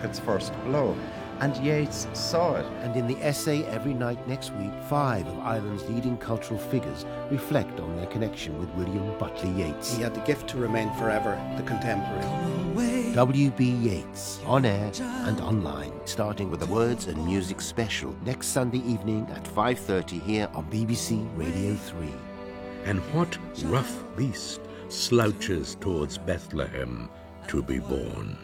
rocket's first blow. And Yeats saw it. And in the essay Every Night Next Week, 5 of Ireland's leading cultural figures reflect on their connection with William Buckley Yeats. He had the gift to remain forever the contemporary. W.B. Yeats, on air and online, starting with a Words and Music special next Sunday evening at 5:30 here on BBC Radio 3. And what rough beast slouches towards Bethlehem to be born?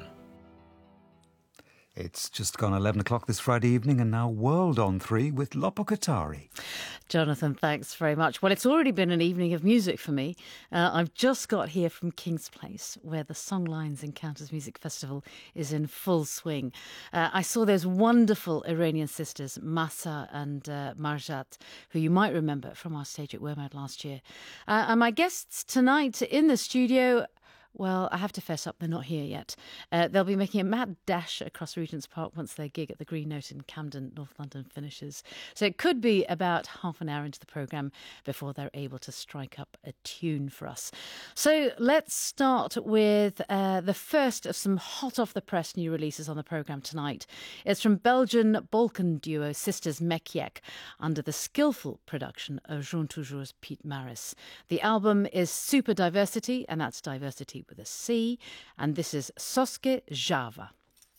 It's just gone 11 o'clock this Friday evening, and now World on 3 with Lopo Katari. Jonathan, thanks very much. Well, it's already been an evening of music for me. I've just got here from King's Place, where the Songlines Encounters Music Festival is in full swing. I saw those wonderful Iranian sisters, Masa and Marjat, who you might remember from our stage at WOMAD last year. And my guests tonight in the studio... Well, I have to fess up, they're not here yet. They'll be making a mad dash across Regent's Park once their gig at the Green Note in Camden, North London, finishes. So it could be about half an hour into the programme before they're able to strike up a tune for us. So let's start with the first of some hot-off-the-press new releases on the programme tonight. It's from Belgian Balkan duo Sisters Mekiek under the skillful production of Jean Toujour's Pete Maris. The album is Super Diversity, and that's diversity with a C, and this is Soske Java.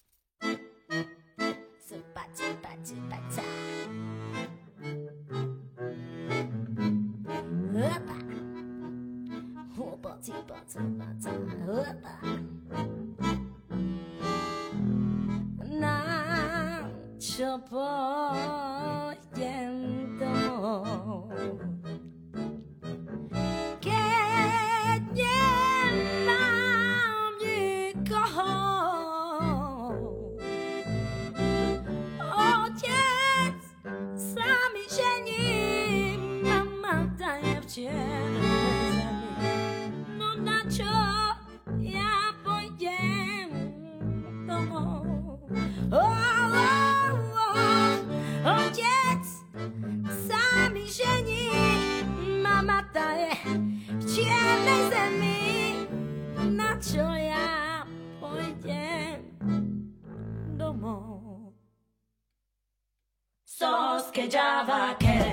Java quiere.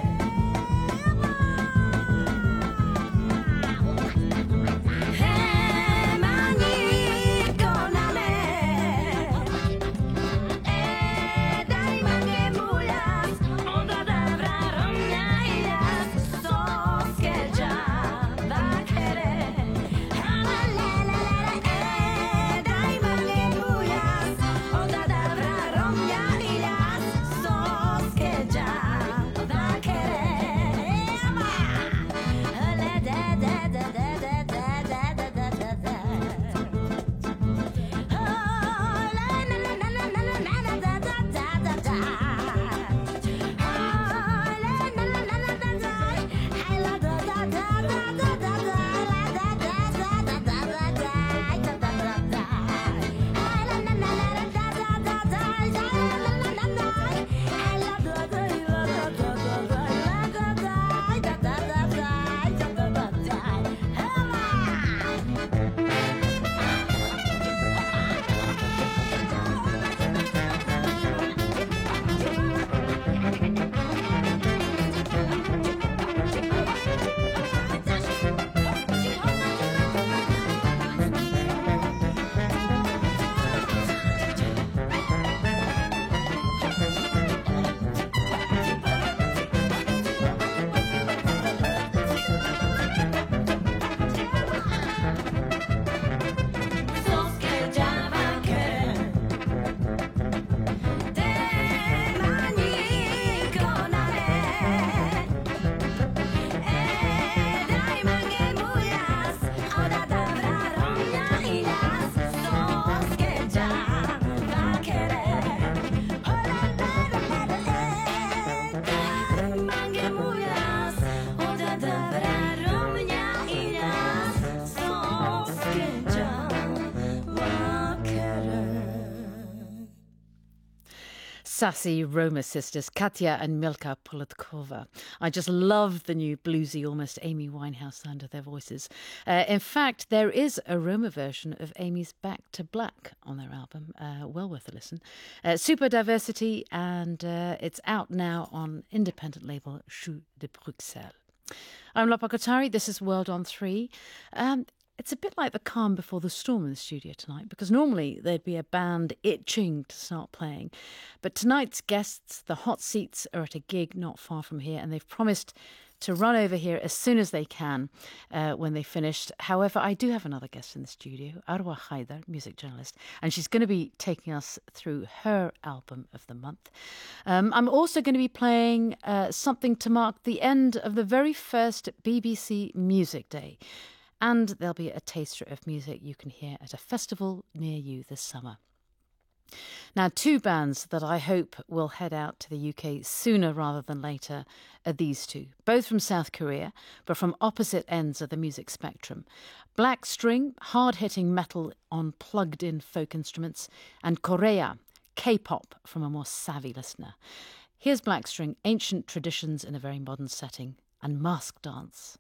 sassy Roma sisters, Katya and Milka Politkova. I just love the new bluesy, almost Amy Winehouse sound of their voices. In fact, there is a Roma version of Amy's Back to Black on their album. Well worth a listen. Super Diversity, and it's out now on independent label Chou de Bruxelles. I'm Loppa Kotari. This is World on 3. It's a bit like the calm before the storm in the studio tonight, because normally there'd be a band itching to start playing. But tonight's guests, the Hot Seats, are at a gig not far from here, and they've promised to run over here as soon as they can when they finished. However, I do have another guest in the studio, Arwa Haidar, music journalist, and she's going to be taking us through her album of the month. I'm also going to be playing something to mark the end of the very first BBC Music Day. And there'll be a taster of music you can hear at a festival near you this summer. Now, two bands that I hope will head out to the UK sooner rather than later are these two, both from South Korea, but from opposite ends of the music spectrum. Black String, hard-hitting metal on plugged-in folk instruments, and Korea, K-pop from a more savvy listener. Here's Black String, ancient traditions in a very modern setting, and Mask Dance.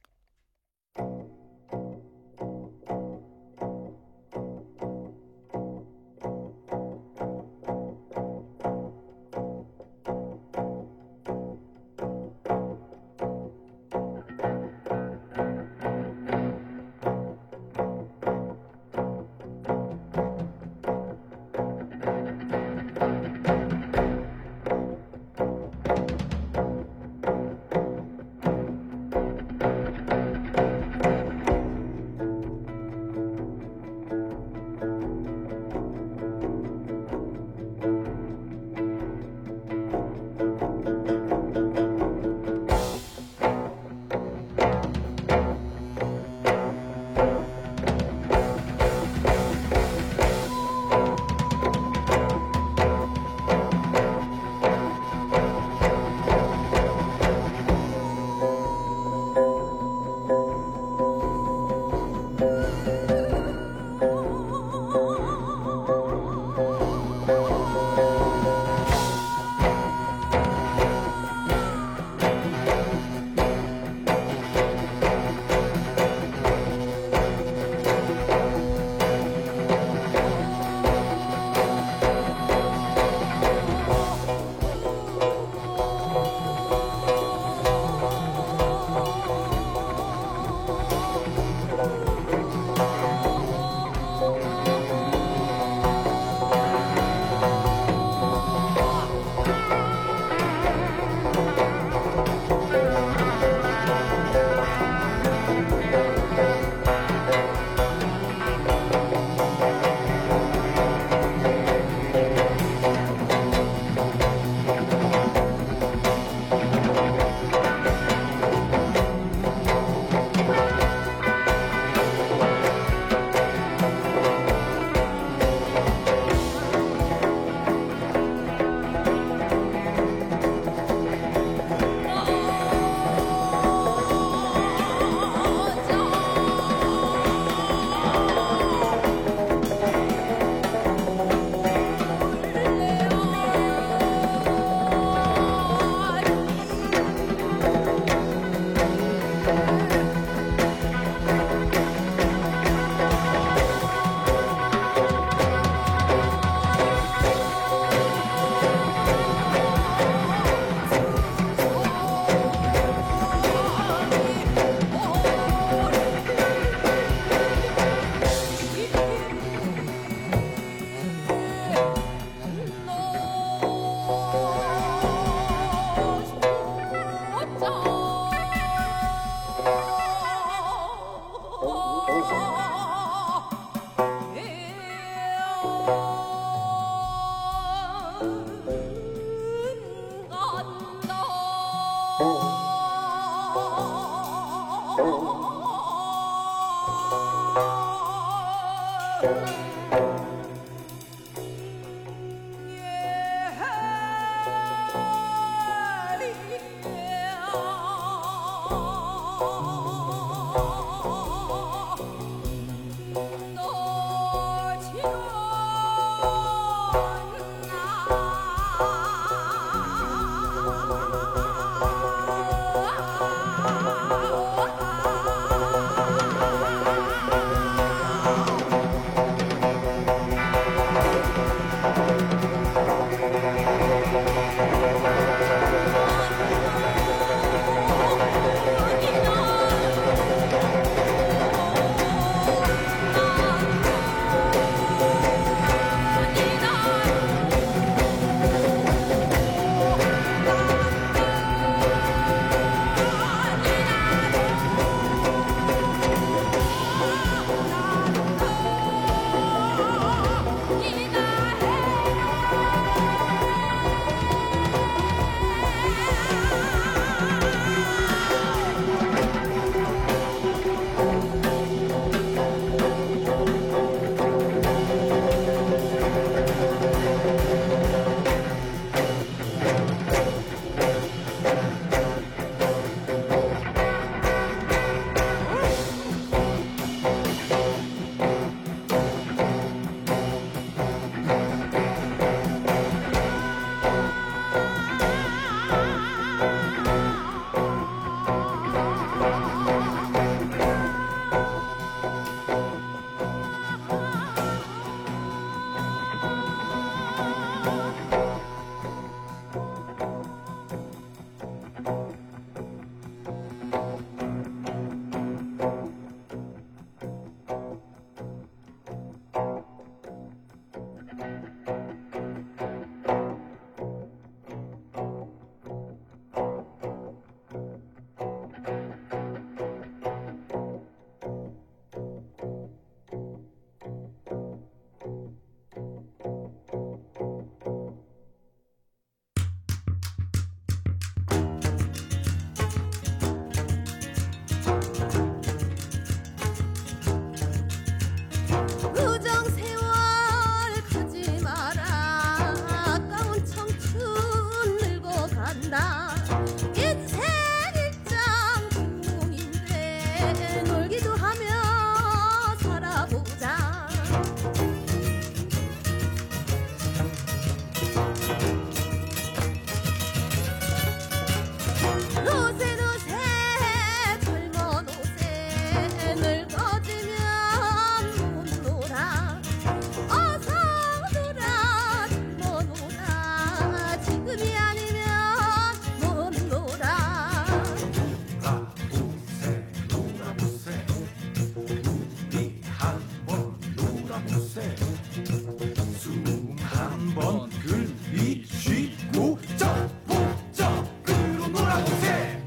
들이쉬고 쩍보쩍으로 놀아보세.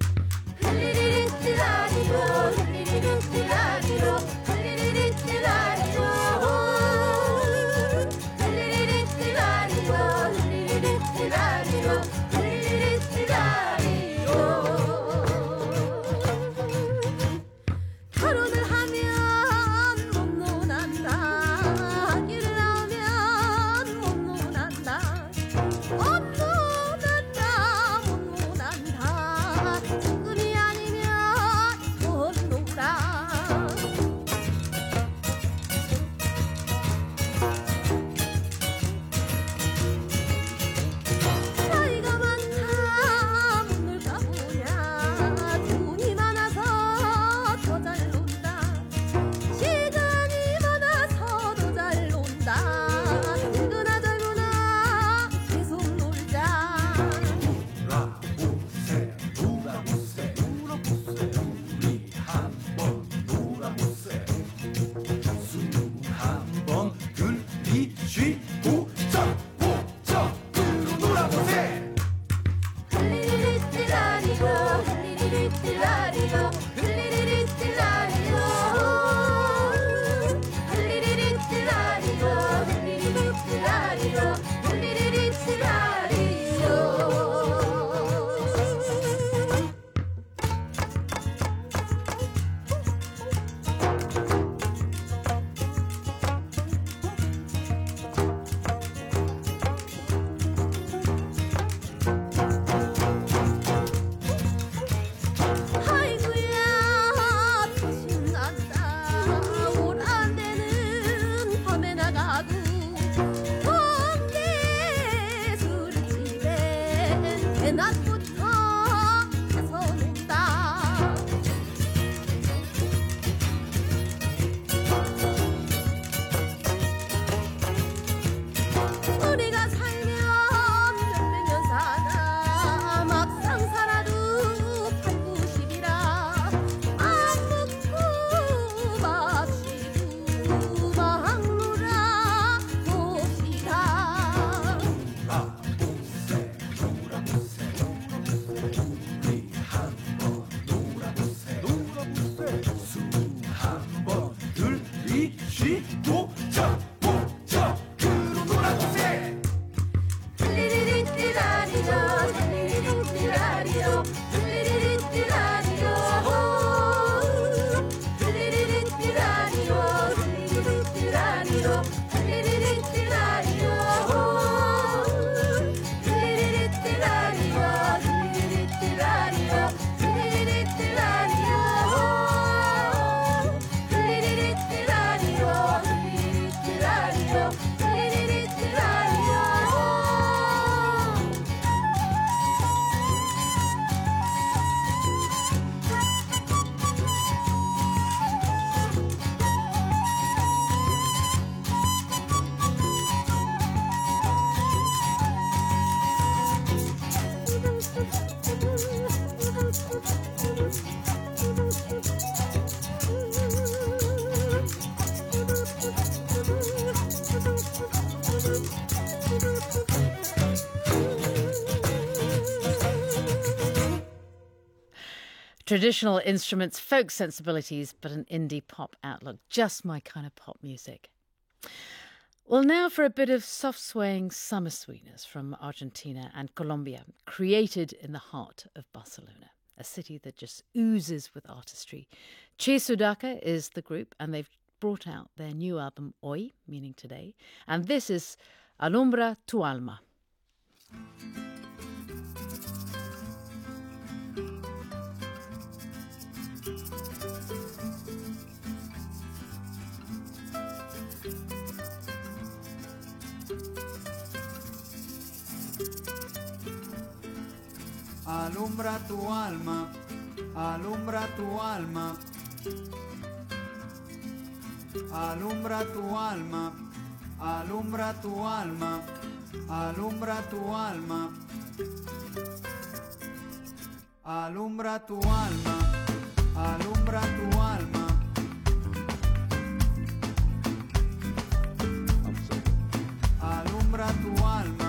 힐리리리띠라리로 힐리리리띠라리로 힐리리리띠라리로 힐리리리띠라리로 힐리리리띠라리로 힐리리리띠라리로. 결혼을 하면 못 논한다. 아기를 낳으면 못 논한다. 못 논한다. 못 논한다. 지금이 아니면 못 놀아. 나이가 많다. 못 놀까 보냐. 돈이 많아서 더 잘 논다. 시간이 많아서 더 잘 논다. 늙으나 젊으나 계속 놀자. 놀아보세 놀아보세 놀아보세 우리 한번 놀아보세. 숨 한번 들이쉬고 쩍보쩍으로 놀아보세. 힐리리리띠라리로 힐리리리띠라리로 힐리리리띠라리로 힐리리리띠라리로 힐리리리띠라리로 힐리리리띠라리로. 아이고야 신난다. 올 안 되는 밤에 나가고 동네 술집에 대낮부터 가서 논다. 우리가 살면 몇백 년 사나. 막상 살아도 80-90이라. 안 먹고 마시고 막 놀아 봅시다. 놀아보세 놀아보세 우리 한번 놀아보세 놀아보세. 숨 한번 들이쉬고 쩍보쩍으로 놀아보세. 힐리리리띠라리로 힐리리리띠라리로 힐리리리띠라리로 힐리리리띠라리로 힐리리리띠라리로 힐리리리띠라리로 힐리리리띠라리로 힐리리리띠라리로 Traditional instruments, folk sensibilities, but an indie pop outlook. Just my kind of pop music. Well, now for a bit of soft swaying summer sweetness from Argentina and Colombia, created in the heart of Barcelona, a city that just oozes with artistry. Che Sudaca is the group, and they've brought out their new album, Hoy, meaning today, and this is Alumbra tu Alma. Alumbra tu alma, alumbra tu alma, alumbra tu alma, alumbra tu alma, alumbra tu alma, alumbra tu alma, alumbra tu alma. Alumbra tu alma.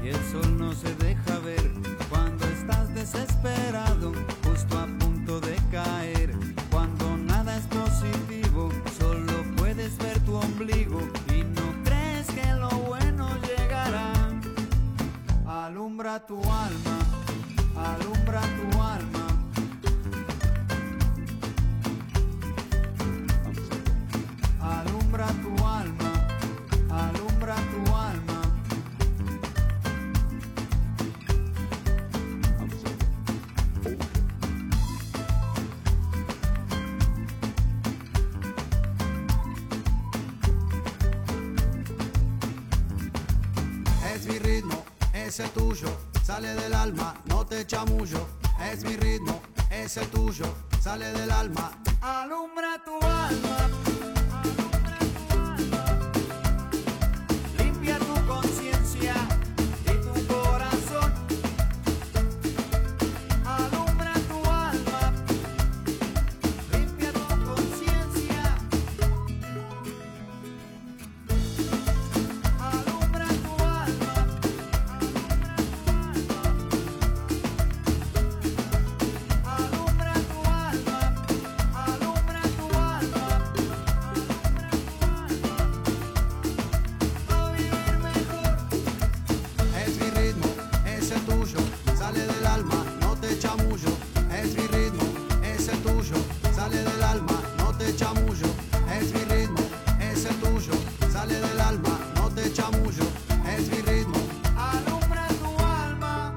y el sol no se deja ver cuando estás desesperado, justo a punto de caer, cuando nada es positivo, solo puedes ver tu ombligo y no crees que lo bueno llegará. Alumbra tu alma, alumbra tu alma. Alumbra tu alma, alumbra tu alma. Es mi ritmo, es el tuyo, sale del alma, no te chamullo. Es mi ritmo, es el tuyo, sale del alma. Alumbra tu alma. Limpia tu conciencia y tu corazón. Alumbra tu alma. Limpia tu conciencia. Alumbra tu alma. Alumbra tu alma. Alumbra tu alma. A vivir mejor. Es mi ritmo, es el tuyo, sale del alma, no te chamullo. Es mi ritmo, es el tuyo, sale del alma, no te chamullo. Es mi ritmo, es el tuyo, sale del alma, no te chamullo. Es mi ritmo, alumbra tu alma.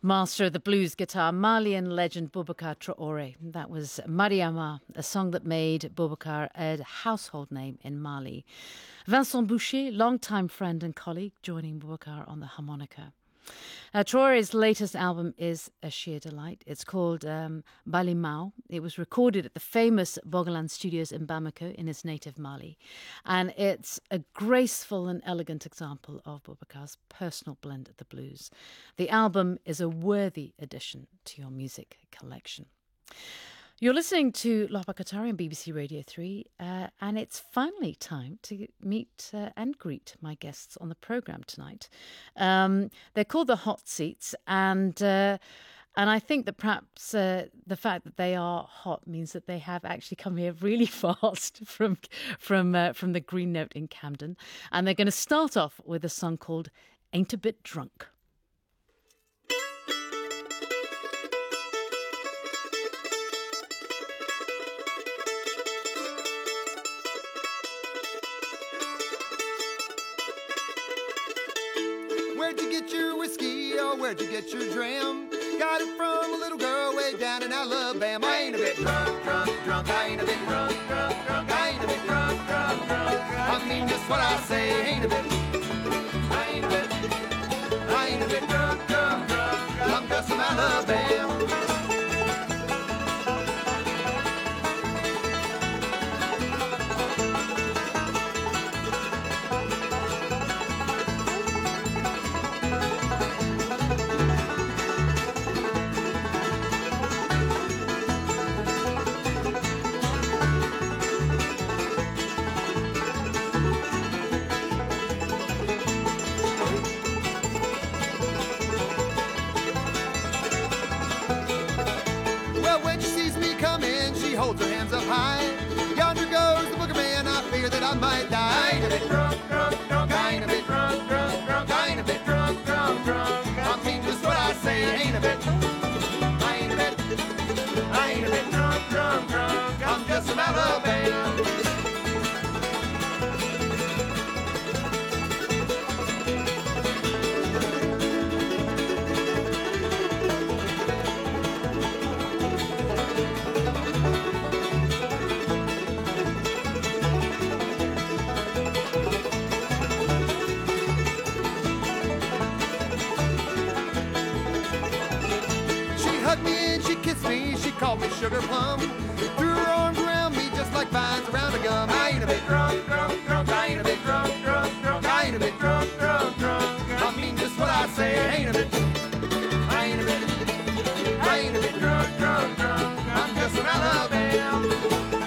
Master of the blues guitar, Malian legend Boubacar Traoré. That was Mariama, a song that made Boubacar a household name in Mali. Vincent Boucher, longtime friend and colleague, joining Boubacar on the harmonica. Traoré's latest album is a sheer delight. It's called Balimao. It was recorded at the famous Bogolan Studios in Bamako in his native Mali. And it's a graceful and elegant example of Boubacar's personal blend of the blues. The album is a worthy addition to your music collection. You're listening to Lapa Qatari on BBC Radio 3, and it's finally time to meet and greet my guests on the programme tonight. They're called the Hot Seats, and I think that perhaps the fact that they are hot means that they have actually come here really fast from the Green Note in Camden, and they're going to start off with a song called Ain't a Bit Drunk. Where'd you get your whiskey or where'd you get your dram? Got it from a little girl way down in Alabama. I ain't a bit drunk, drunk, drunk. I ain't a bit drunk, drunk, drunk. I ain't a bit drunk, drunk, drunk. I mean just what I say. Ain't a bit. I ain't a bit. I ain't a bit drunk, drunk, drunk. I'm just from Alabama. Holds her hands up high. Yonder goes the booger man. I fear that I might die. I ain't a bit drunk, drunk, drunk. I ain't a bit drunk, drunk, drunk. I ain't a bit drunk, drunk, drunk. I mean just what I say. Ain't a bit. I ain't a bit. I ain't a bit drunk, drunk, drunk. I'm just from Alabama. She called me Sugar Plum. Threw her arms around me just like vines around a gum. I ain't a bit drunk, drunk, drunk. I ain't a bit drunk, drunk, drunk. I ain't a bit drunk, drunk, drunk. I mean just what I say. I ain't a bit. I ain't a bit. I ain't a bit drunk, drunk, drunk. I'm just from Alabama.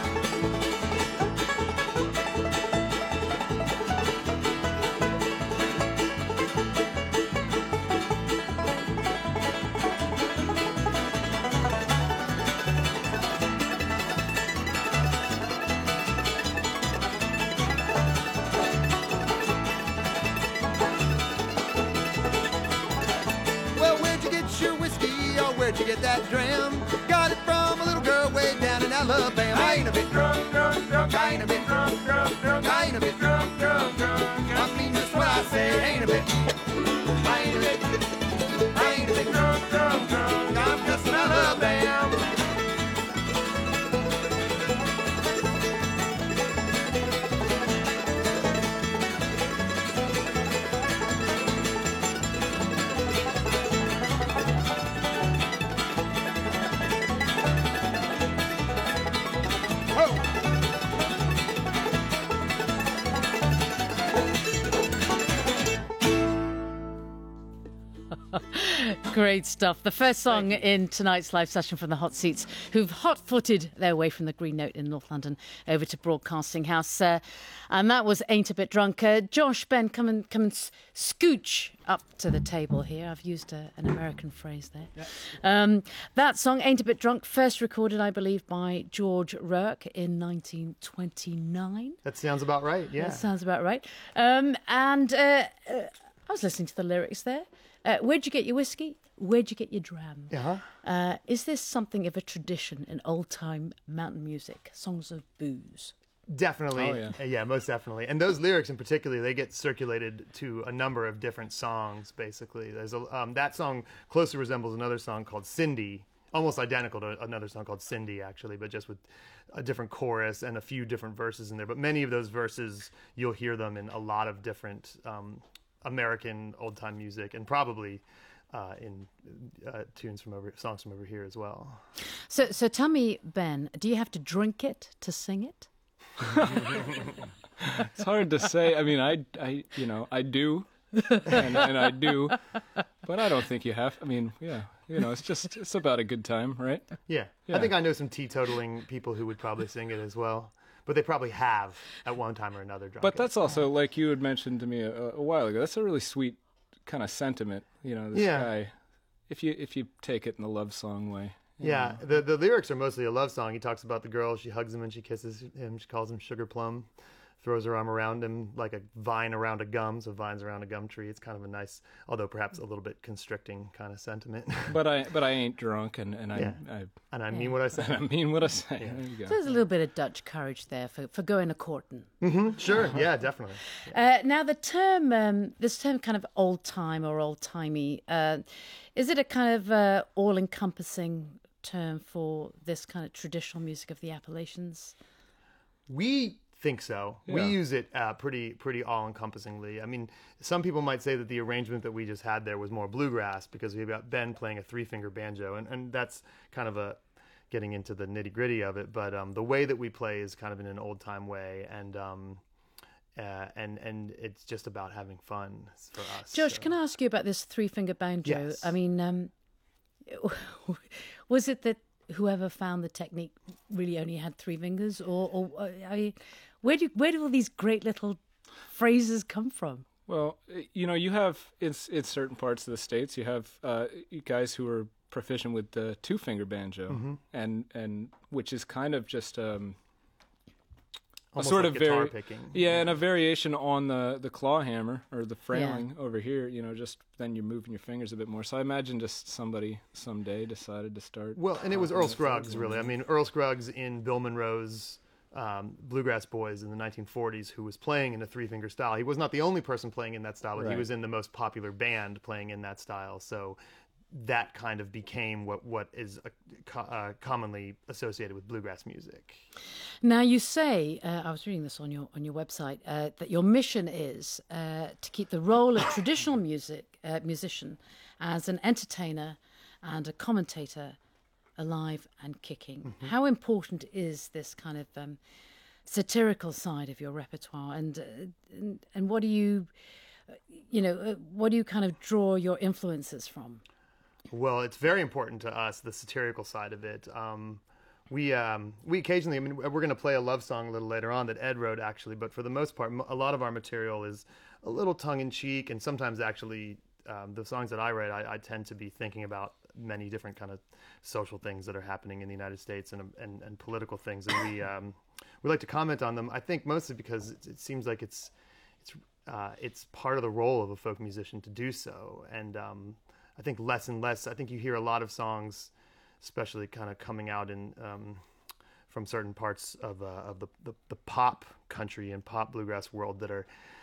Where'd you get that dram? Got it from a little girl way down in Alabama. I ain't a bit drunk, drunk, drunk. I ain't a bit drunk, drunk, drunk. I ain't a bit drunk, drunk, drunk. I mean just what I say. Ain't a bit. I ain't a bit. I ain't a bit drunk, drunk, drunk. I'm just from Alabama. Great stuff. The first song in tonight's live session from the Hot Seats, who've hot-footed their way from the Green Note in North London over to Broadcasting House. And that was Ain't a Bit Drunk. Josh, Ben, come and scooch up to the table here. I've used an American phrase there. Yeah. That song, Ain't a Bit Drunk, first recorded, I believe, by George Rourke in 1929. That sounds about right, yeah. That sounds about right. I was listening to the lyrics there. Where'd you get your whiskey? Where'd you get your dram? Uh-huh. Is this something of a tradition in old-time mountain music, songs of booze? Definitely. Oh, yeah. Yeah, most definitely. And those lyrics in particular, they get circulated to a number of different songs, basically. There's that song closely resembles another song called Cindy, almost identical to another song called Cindy, actually, but just with a different chorus and a few different verses in there. But many of those verses, you'll hear them in a lot of different American old-time music, and probably in songs from over here as well. So tell me, Ben, do you have to drink it to sing it? It's hard to say. I mean, I do, and I do, but I don't think you have. I mean, yeah, it's about a good time, right? Yeah. I think I know some teetotaling people who would probably sing it as well, but they probably have at one time or another drunk But it. that's also, like you had mentioned to me a while ago, that's a really sweet kind of sentiment. This guy, if you take it in the love song way. Yeah, the lyrics are mostly a love song. He talks about the girl, she hugs him and she kisses him, she calls him Sugar Plum, throws her arm around him like a vine around a gum, so vines around a gum tree. It's kind of a nice, although perhaps a little bit constricting kind of sentiment. But I ain't drunk, and I mean what I say. I mean what I say. Yeah. There you go. So there's a little bit of Dutch courage there for going a courting. Mm-hmm, sure, yeah, definitely. Now the term, this term kind of old time or old timey, is it a kind of all-encompassing term for this kind of traditional music of the Appalachians? We think so. Yeah. We use it pretty all-encompassingly. I mean, some people might say that the arrangement that we just had there was more bluegrass because we've got Ben playing a three-finger banjo, and that's kind of getting into the nitty-gritty of it. But the way that we play is kind of in an old-time way, and it's just about having fun for us. Josh, can I ask you about this three-finger banjo? Yes. I mean, was it that whoever found the technique really only had three fingers, or where do all these great little phrases come from? Well, you have in certain parts of the States, you have guys who are proficient with the two-finger banjo, Mm-hmm. and which is kind of just a Almost sort like of guitar picking. and a variation on the claw hammer or the frailing over here. Just then you're moving your fingers a bit more. So I imagine just somebody someday decided to start. Well, and it was Earl Scruggs, really. I mean, Earl Scruggs in Bill Monroe's Bluegrass Boys in the 1940s, who was playing in a three-finger style. He was not the only person playing in that style, but he Right. was in the most popular band playing in that style. So that kind of became what is commonly associated with bluegrass music. Now you say, I was reading this on your website, that your mission is to keep the role of traditional musician as an entertainer and a commentator alive and kicking. Mm-hmm. How important is this kind of satirical side of your repertoire, and what do you kind of draw your influences from? Well, it's very important to us, the satirical side of it. We occasionally, I mean, we're going to play a love song a little later on that Ed wrote, actually, but for the most part, a lot of our material is a little tongue-in-cheek, and sometimes actually the songs that I write, I tend to be thinking about many different kind of social things that are happening in the United States and political things, and we like to comment on them, I think mostly because it seems like it's part of the role of a folk musician to do so, and I think less and less. I think you hear a lot of songs, especially kind of coming out in from certain parts of the pop country and pop bluegrass world that are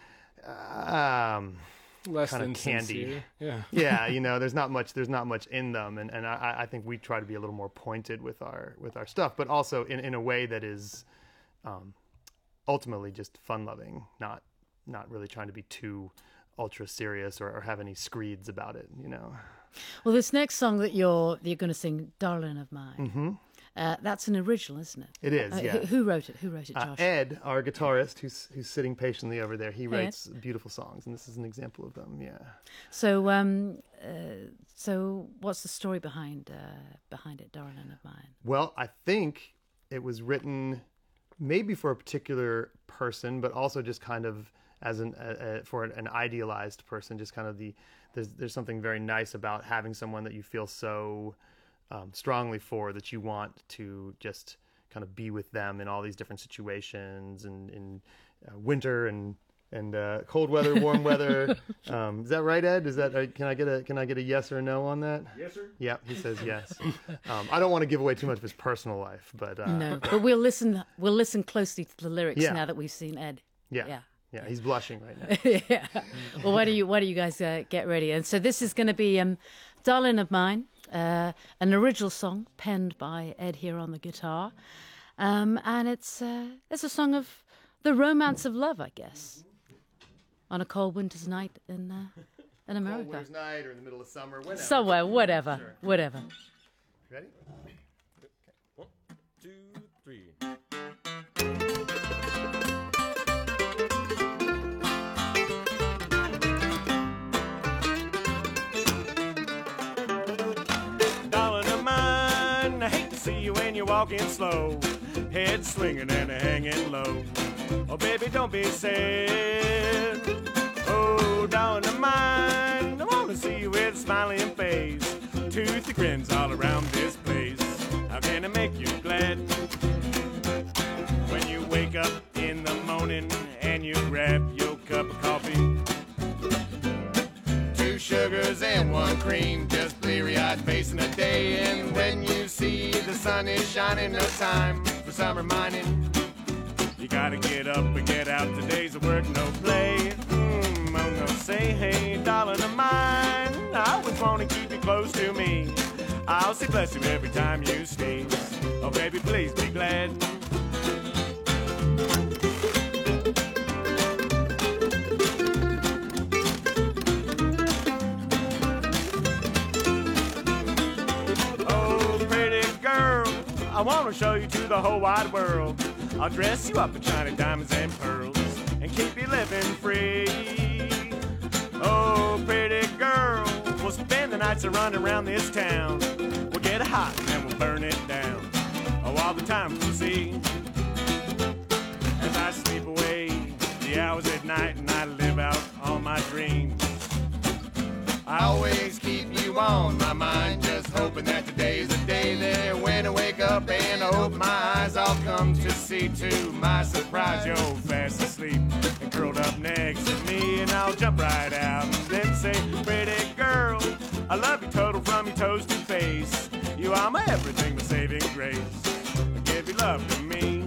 Less kind than of candy. sincere. Yeah. Yeah, there's not much in them, and I think we try to be a little more pointed with our stuff, but also in a way that is ultimately just fun loving, not really trying to be too ultra serious or have any screeds about it, Well, this next song that you're going to sing, "Darling of Mine," Mm-hmm. That's an original, isn't it? It is, yeah. Who wrote it? Who wrote it, Josh? Ed, our guitarist, who's sitting patiently over there, he Ed. writes beautiful songs, and this is an example of them. Yeah. So what's the story behind it, "Darling of Mine"? Well, I think it was written maybe for a particular person, but also just kind of as for an idealized person. Just kind of there's something very nice about having someone that you feel so strongly for that you want to just kind of be with them in all these different situations, and in winter and and cold weather, warm weather. Is that right, Ed? Is that can I get a yes or a no on that? Yes, sir. Yeah, he says yes. I don't want to give away too much of his personal life, but No, but we'll listen closely to the lyrics Yeah. now that we've seen Ed. yeah, he's blushing right now. Yeah. Well, why do you guys get ready? And so this is going to be "Darling of Mine," an original song penned by Ed here on the guitar, and it's a song of the romance of love, I guess, on a cold winter's night in America. Cold winter's night or in the middle of summer, whenever. Somewhere, whatever, Sure. whatever. Ready? One, two, three. Darling of mine, I hate to see you when you're walking slow, head swinging and hanging low. Oh, baby, don't be sad. Oh, darling of mine, I want to see you with a smiling face, toothy grins all around this place. How can I make you glad when you wake up in the morning and you grab your cup of coffee? 2 sugars and 1 cream, just bleary-eyed facing a day. And when you see the sun is shining, no time for summer mining. You gotta get up and get out, today's a work, no play. Oh no, say hey, darling of mine, I always wanna keep you close to me. I'll say bless you every time you sneeze. Oh baby, please be glad. Oh pretty girl, I wanna show you to the whole wide world. I'll dress you up in shiny diamonds and pearls and keep you living free. Oh, pretty girl, we'll spend the nights running around this town. We'll get it hot and we'll burn it down. Oh, all the time we'll see. As I sleep away the hours at night and I live out all my dreams. I always keep you on my mind, just hoping that today's the day there when I wake up and I open my eyes, I'll come to see to my surprise you're fast asleep and curled up next to me, and I'll jump right out and then say, pretty girl, I love you total from your toes to face. You are my everything, my saving grace. I give you love to me.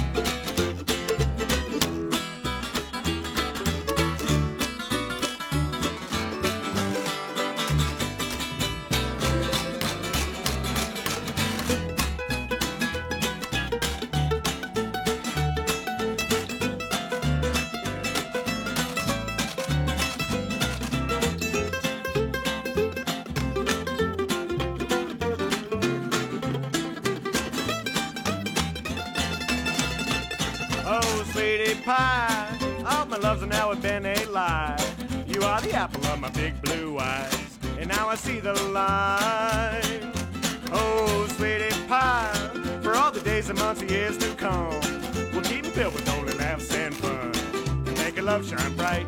Oh, sweetie pie, all my loves are now have been a lie. You are the apple of my big blue eyes, and now I see the light. Oh, sweetie pie, for all the days and months and years to come, we'll keep it filled with only laughs and fun, and make our love shine bright.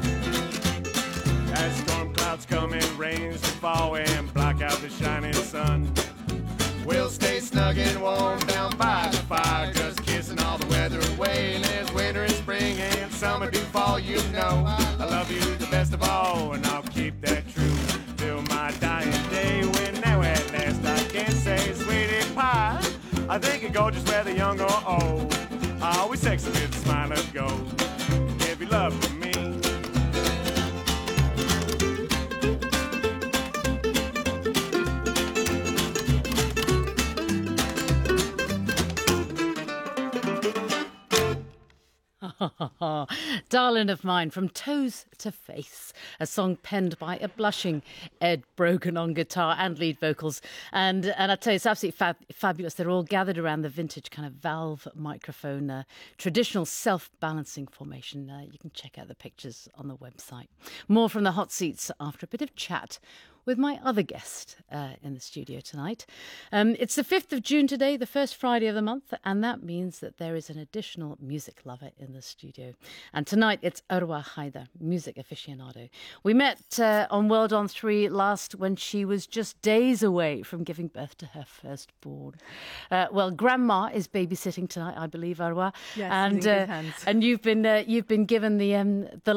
As storm clouds come and rains to fall and block out the shining sun, we'll stay snug and warm down by the fire, just kissing all the weather away. And as winter and spring and summer do fall, you know I love you the best of all, and I'll keep that true till my dying day. When now at last I can say, sweetie pie, I think you're gorgeous whether young or old. Always sexy with a smile of gold. Give your love to me. Darling of Mine, From Toes to Face, a song penned by a blushing Ed Brogan on guitar and lead vocals. And I tell you, it's absolutely fabulous. They're all gathered around the vintage kind of valve microphone, traditional self-balancing formation. You can check out the pictures on the website. More from the hot seats after a bit of chat with my other guest in the studio tonight. It's the 5th of June today, the first Friday of the month, and that means that there is an additional music lover in the studio. And tonight it's Arwa Haider, music aficionado. We met on World on 3 last when she was just days away from giving birth to her firstborn. Well, Grandma is babysitting tonight, I believe, Arwa. Yes, and in good hands. and you've been given the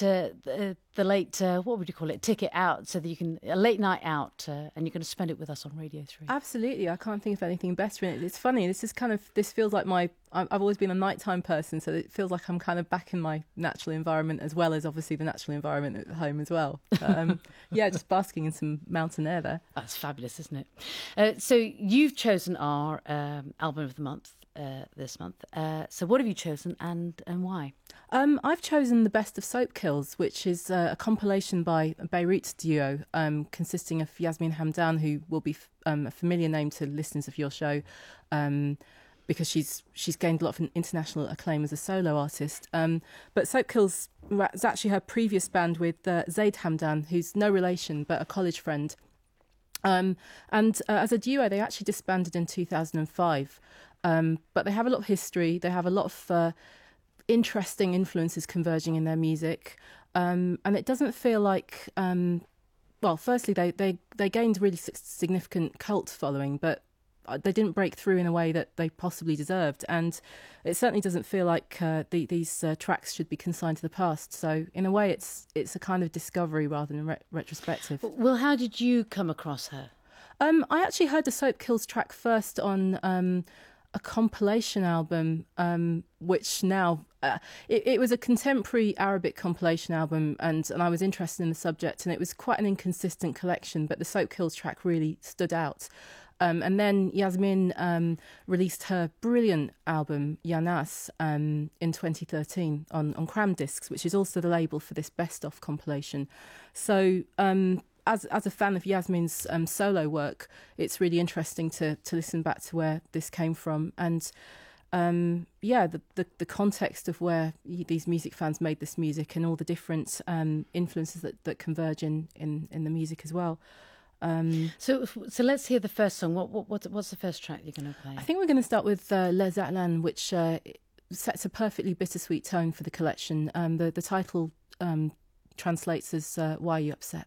late what would you call it, ticket out, so that you can a late night out, and you're going to spend it with us on Radio 3. Absolutely, I can't think of anything better in it. It's funny. This feels like I've always been a nighttime person, so it feels like I'm kind of back in my natural environment, as well as obviously the natural environment at home as well. Yeah, just basking in some mountain air there. That's fabulous, isn't it? So you've chosen our album of the month this month. So what have you chosen, and why? I've chosen The Best of Soapkills, which is a compilation by a Beirut duo consisting of Yasmin Hamdan, who will be a familiar name to listeners of your show, because she's gained a lot of international acclaim as a solo artist. But Soapkills is actually her previous band with Zaid Hamdan, who's no relation but a college friend. And as a duo, they actually disbanded in 2005. But they have a lot of history. They have a lot of interesting influences converging in their music. And it doesn't feel like... well, firstly, they gained really significant cult following, but they didn't break through in a way that they possibly deserved. And it certainly doesn't feel like these tracks should be consigned to the past. So in a way, it's a kind of discovery rather than retrospective. Well, how did you come across her? I actually heard the Soapkills track first on a compilation album, which now... it was a contemporary Arabic compilation album, and I was interested in the subject, and it was quite an inconsistent collection, but the Soapkills track really stood out. And then Yasmin released her brilliant album, Yanas, in 2013 on Cram Discs, which is also the label for this best-of compilation. So... As a fan of Yasmin's solo work, it's really interesting to listen back to where this came from, and the context of where these music fans made this music, and all the different influences that converge in the music as well. So let's hear the first song. What's the first track you're going to play? I think we're going to start with Le Za'lan, which sets a perfectly bittersweet tone for the collection. The title translates as "Why Are You Upset?"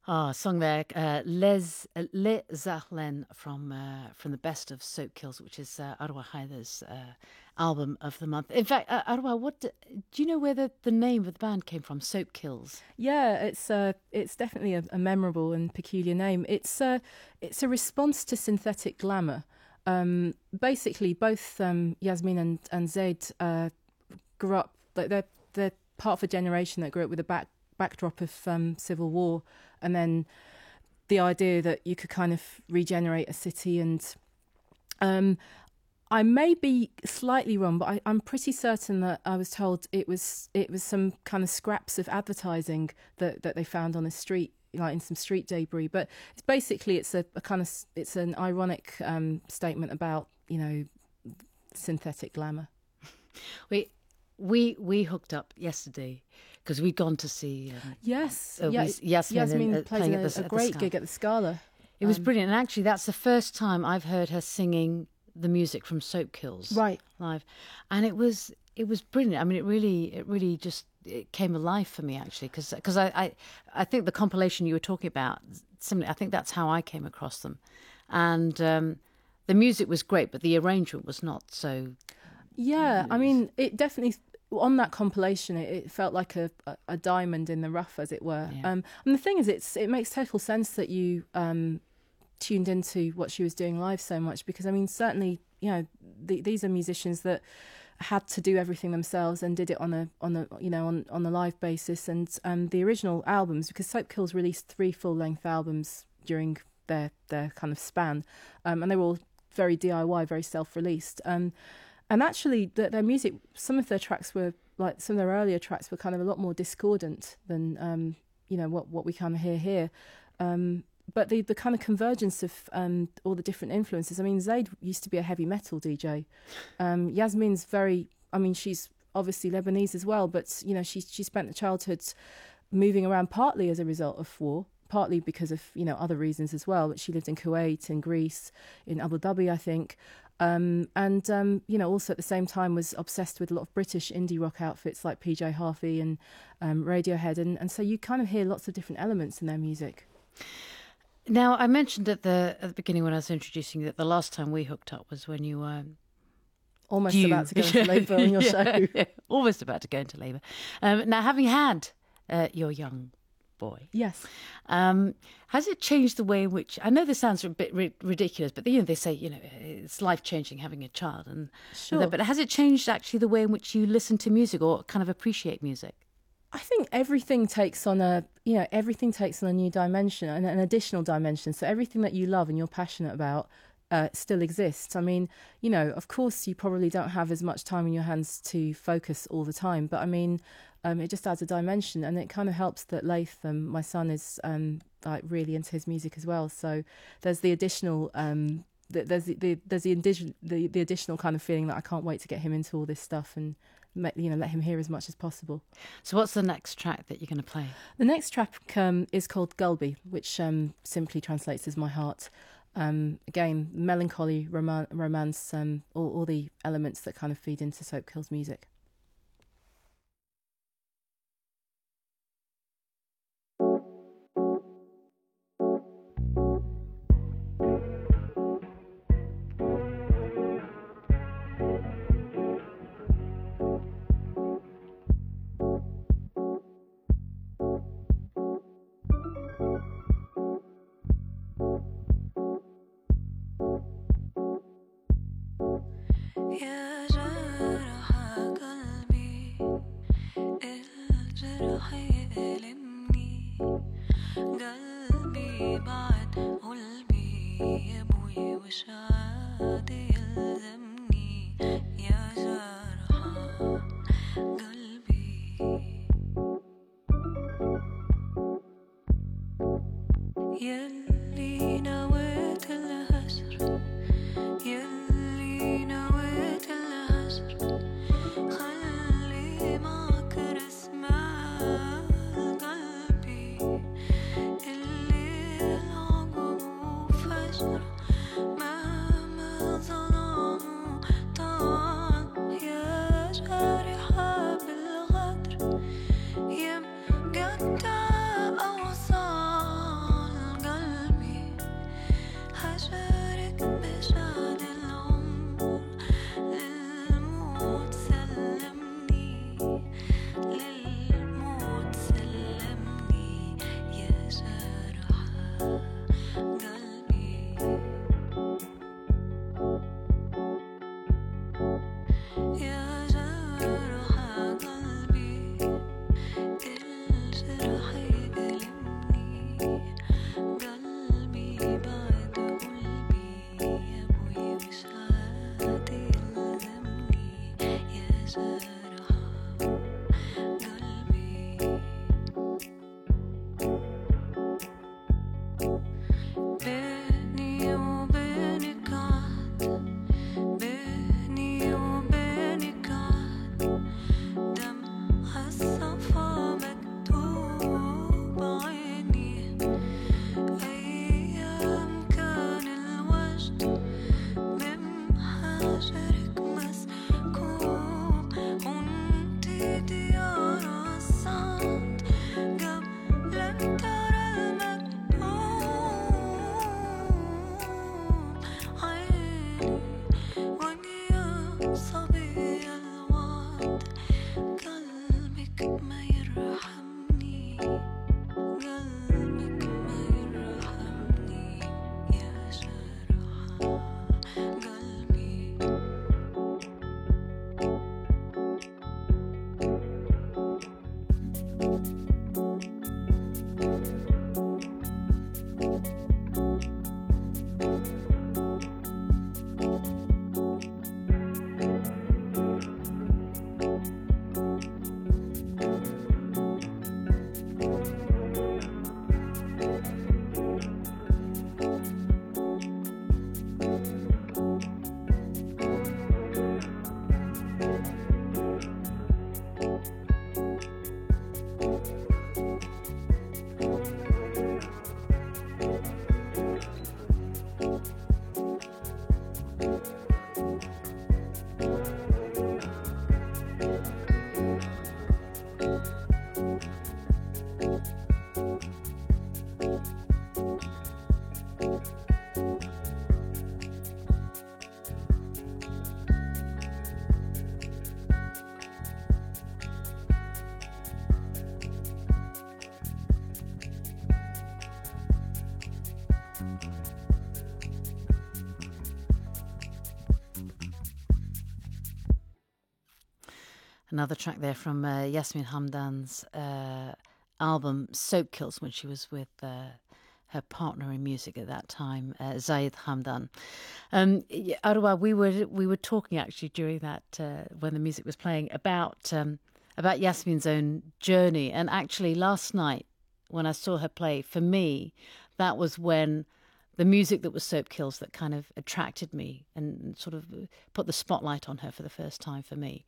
Song there, Les Zahlen from the Best of Soapkills, which is Arwa Haider's album of the month. In fact, Arwa, do you know where the name of the band came from? Soapkills. Yeah, it's definitely a memorable and peculiar name. It's a response to synthetic glamour. Basically, both Yasmin and Zaid grew up. They're part of a generation that grew up with a backdrop of civil war, and then the idea that you could kind of regenerate a city. And I may be slightly wrong, but I'm pretty certain that I was told it was some kind of scraps of advertising that they found on the street, like in some street debris. But it's basically it's an ironic statement about, you know, synthetic glamour. We hooked up yesterday because we'd gone to see Yasmin playing a great gig at the Scala. It was brilliant, and actually that's the first time I've heard her singing the music from Soapkills live, and it was brilliant. I mean, it really just came alive for me, actually, because I think the compilation you were talking about, similarly, I think that's how I came across them, and the music was great, but the arrangement was not so. Yeah, I mean, it definitely, on that compilation, it felt like a diamond in the rough, as it were. Yeah. And the thing is, it makes total sense that you tuned into what she was doing live so much, because, I mean, certainly, you know, these are musicians that had to do everything themselves and did it on a live basis. And the original albums, because Soapkills released 3 full-length albums during their kind of span, and they were all very DIY, very self-released. And actually, their music, some of their tracks were, like some of their earlier tracks were kind of a lot more discordant than, what we kind of hear here. But the kind of convergence of all the different influences. I mean, Zaid used to be a heavy metal DJ. Yasmin's she's obviously Lebanese as well, but, you know, she spent the childhood moving around partly as a result of war, partly because of, you know, other reasons as well. But she lived in Kuwait, in Greece, in Abu Dhabi, I think. Also at the same time was obsessed with a lot of British indie rock outfits like PJ Harvey and Radiohead. And so you kind of hear lots of different elements in their music. Now, I mentioned at the beginning when I was introducing that the last time we hooked up was when you were almost about to go into labour on your show. Yeah, almost about to go into labour. Now, having had your young boy, yes, has it changed the way in which, I know this sounds a bit ridiculous, but they say, you know, it's life-changing having a child, and sure. But has it changed actually the way in which you listen to music or kind of appreciate music? I think everything takes on a new dimension, and an additional dimension. So everything that you love and you're passionate about still exists. I mean, you know, of course you probably don't have as much time in your hands to focus all the time, but I mean, it just adds a dimension, and it kind of helps that Laith, my son, is like really into his music as well. So there's the additional there's the additional kind of feeling that I can't wait to get him into all this stuff and let him hear as much as possible. So what's the next track that you're going to play? The next track is called Gulby, which simply translates as My Heart. Again, melancholy, romance, all the elements that kind of feed into Soapkills music. يا جرح قلبي الجرح يألمني قلبي بعد قلبي يا ابوي وش عاد يلزمني يا جرح قلبي يلي نويت الهجر يلي نويت الهجر خلي معك رسمة قلبي الليل عقب وفجر مهما ظلم Another track there from Yasmin Hamdan's album Soap Kills, when she was with her partner in music at that time, Zayed Hamdan. Arwa, we were talking actually during that when the music was playing about Yasmin's own journey, and actually last night when I saw her play, for me, that was when the music that was Soap Kills that kind of attracted me and sort of put the spotlight on her for the first time for me.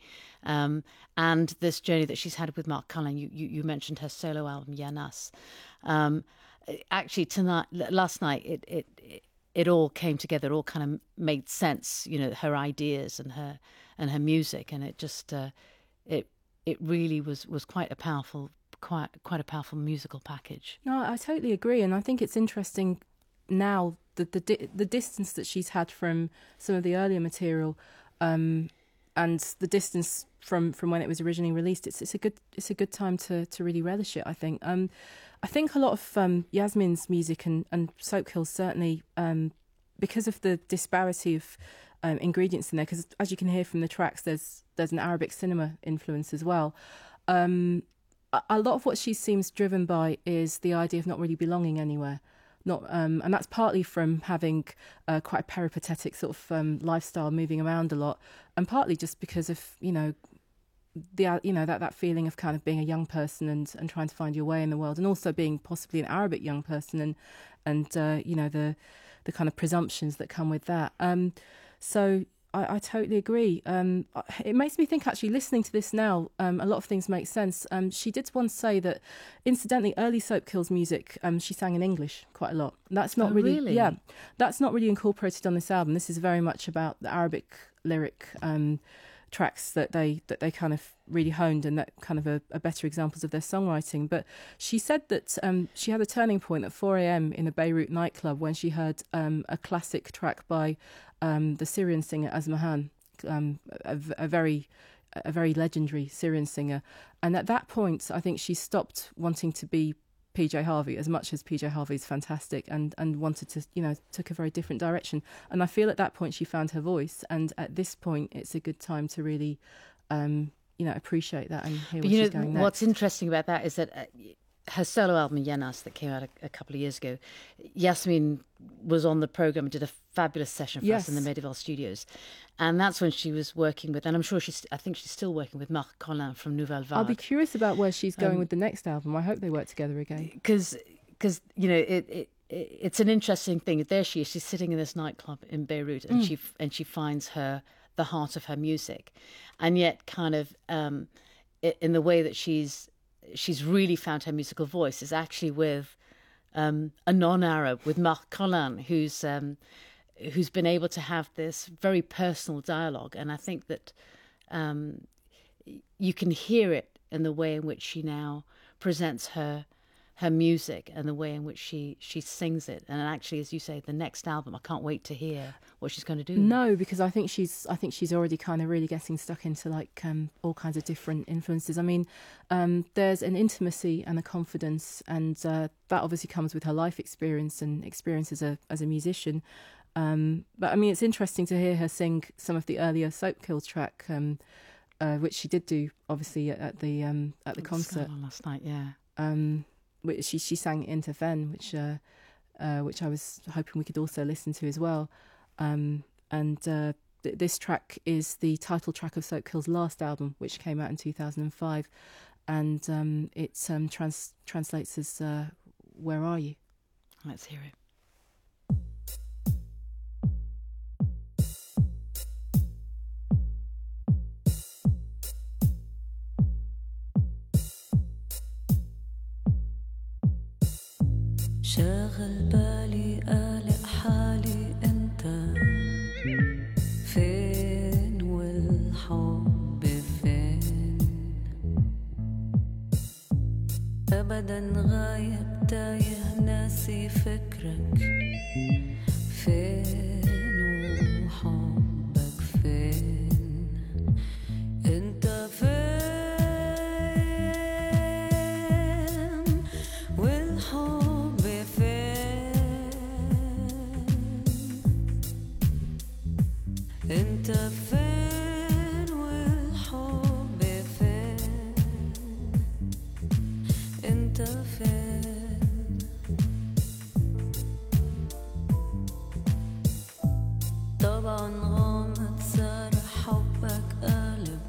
And this journey that she's had with Mark Cullen, you mentioned her solo album, Yanas. Actually, last night, it all came together, it all kind of made sense, you know, her ideas and her music, and it just, it really was quite a powerful musical package. No, I totally agree, and I think it's interesting now the distance that she's had from some of the earlier material, and the distance from when it was originally released. It's a good time to really relish it, I think. I think a lot of Yasmin's music and Soap Kills certainly, because of the disparity of ingredients in there, because as you can hear from the tracks, there's an Arabic cinema influence as well. A lot of what she seems driven by is the idea of not really belonging anywhere. And that's partly from having quite a peripatetic sort of lifestyle, moving around a lot, and partly just because of that feeling of kind of being a young person and trying to find your way in the world, and also being possibly an Arabic young person and the kind of presumptions that come with that. So I totally agree. It makes me think, actually, listening to this now, a lot of things make sense. She did once say that, incidentally, early Soap Kills music, she sang in English quite a lot. That's not really? Yeah, that's not really incorporated on this album. This is very much about the Arabic lyric tracks that they kind of really honed, and that kind of are better examples of their songwriting. But she said that she had a turning point at 4 a.m. in a Beirut nightclub when she heard a classic track by the Syrian singer Asmahan, a very legendary Syrian singer. And at that point, I think she stopped wanting to be PJ Harvey, as much as PJ Harvey's fantastic, and wanted to, took a very different direction. And I feel at that point she found her voice, and at this point it's a good time to really appreciate that and hear what she's going next. What's interesting about that is that her solo album Yanas, that came out a couple of years ago, Yasmin was on the programme and did a fabulous session for us in the Medieval Studios, and that's when she was working with, and I'm sure I think she's still working with Marc Collin from Nouvelle Vague. I'll be curious about where she's going with the next album. I hope they work together again, because it's an interesting thing. There she is, she's sitting in this nightclub in Beirut, and she finds the heart of her music, and yet kind of in the way that she's really found her musical voice is actually with a non-Arab, with Marc Collin, who's been able to have this very personal dialogue. And I think that you can hear it in the way in which she now presents her music and the way in which she sings it. And actually, as you say, the next album, I can't wait to hear what she's going to do. No, because I think she's already kind of really getting stuck into like all kinds of different influences. I mean, there's an intimacy and a confidence, and that obviously comes with her life experience and experience as a musician. But I mean, it's interesting to hear her sing some of the earlier Soap Kills track, which she did do obviously at the concert last night. Yeah. Which she sang Into Fen, which I was hoping we could also listen to as well. This track is the title track of Soap Kills' last album, which came out in 2005, and it translates as "Where Are You?" Let's hear it. شاغل بالي قالق حالي انت أبدا غايب تايه ناسي فكرك فين وحبك فين انت فين والحب فين انت فين والحب فين انت فين طبعا غامض صار حبك قلب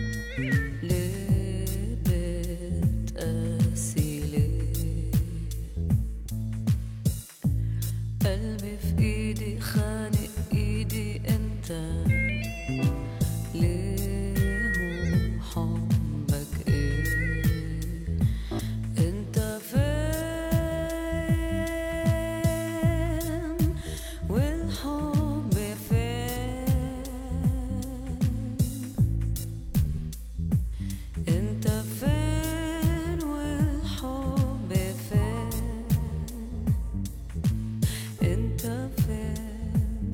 ليه بتقاسي ليه قلبي في ايدي خانق ايدي انت ليه وحبك ايه انت فين والحب فين انت فين والحب فين انت فين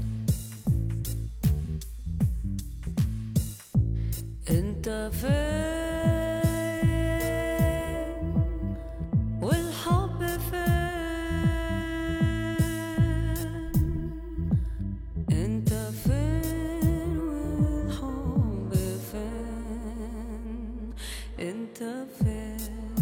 انت فين والحب فين انت فين والحب فين انت فين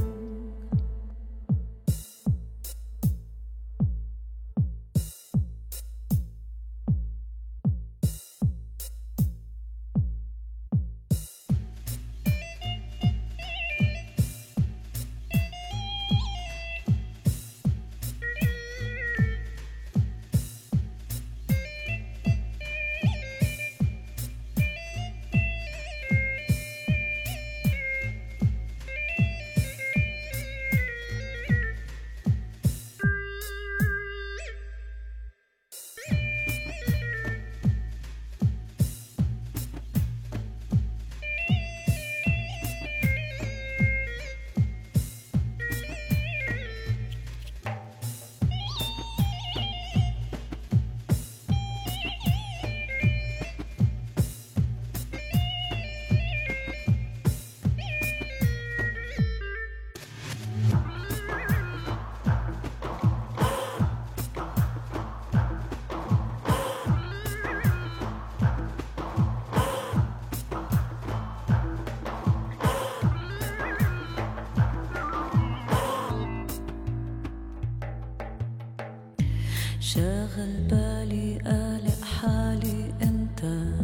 شاغل بالي قالق حالي انت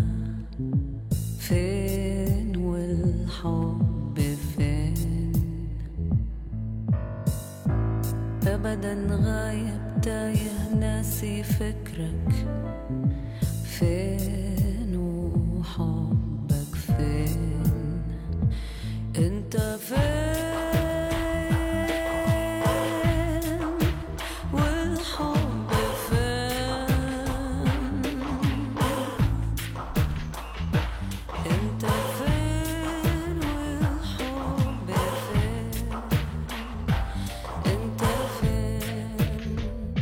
فين والحب فين ابدا غايب تايه ناسي فكرك فين وحبك فين انت فين والحب انت فين والحب فين انت فين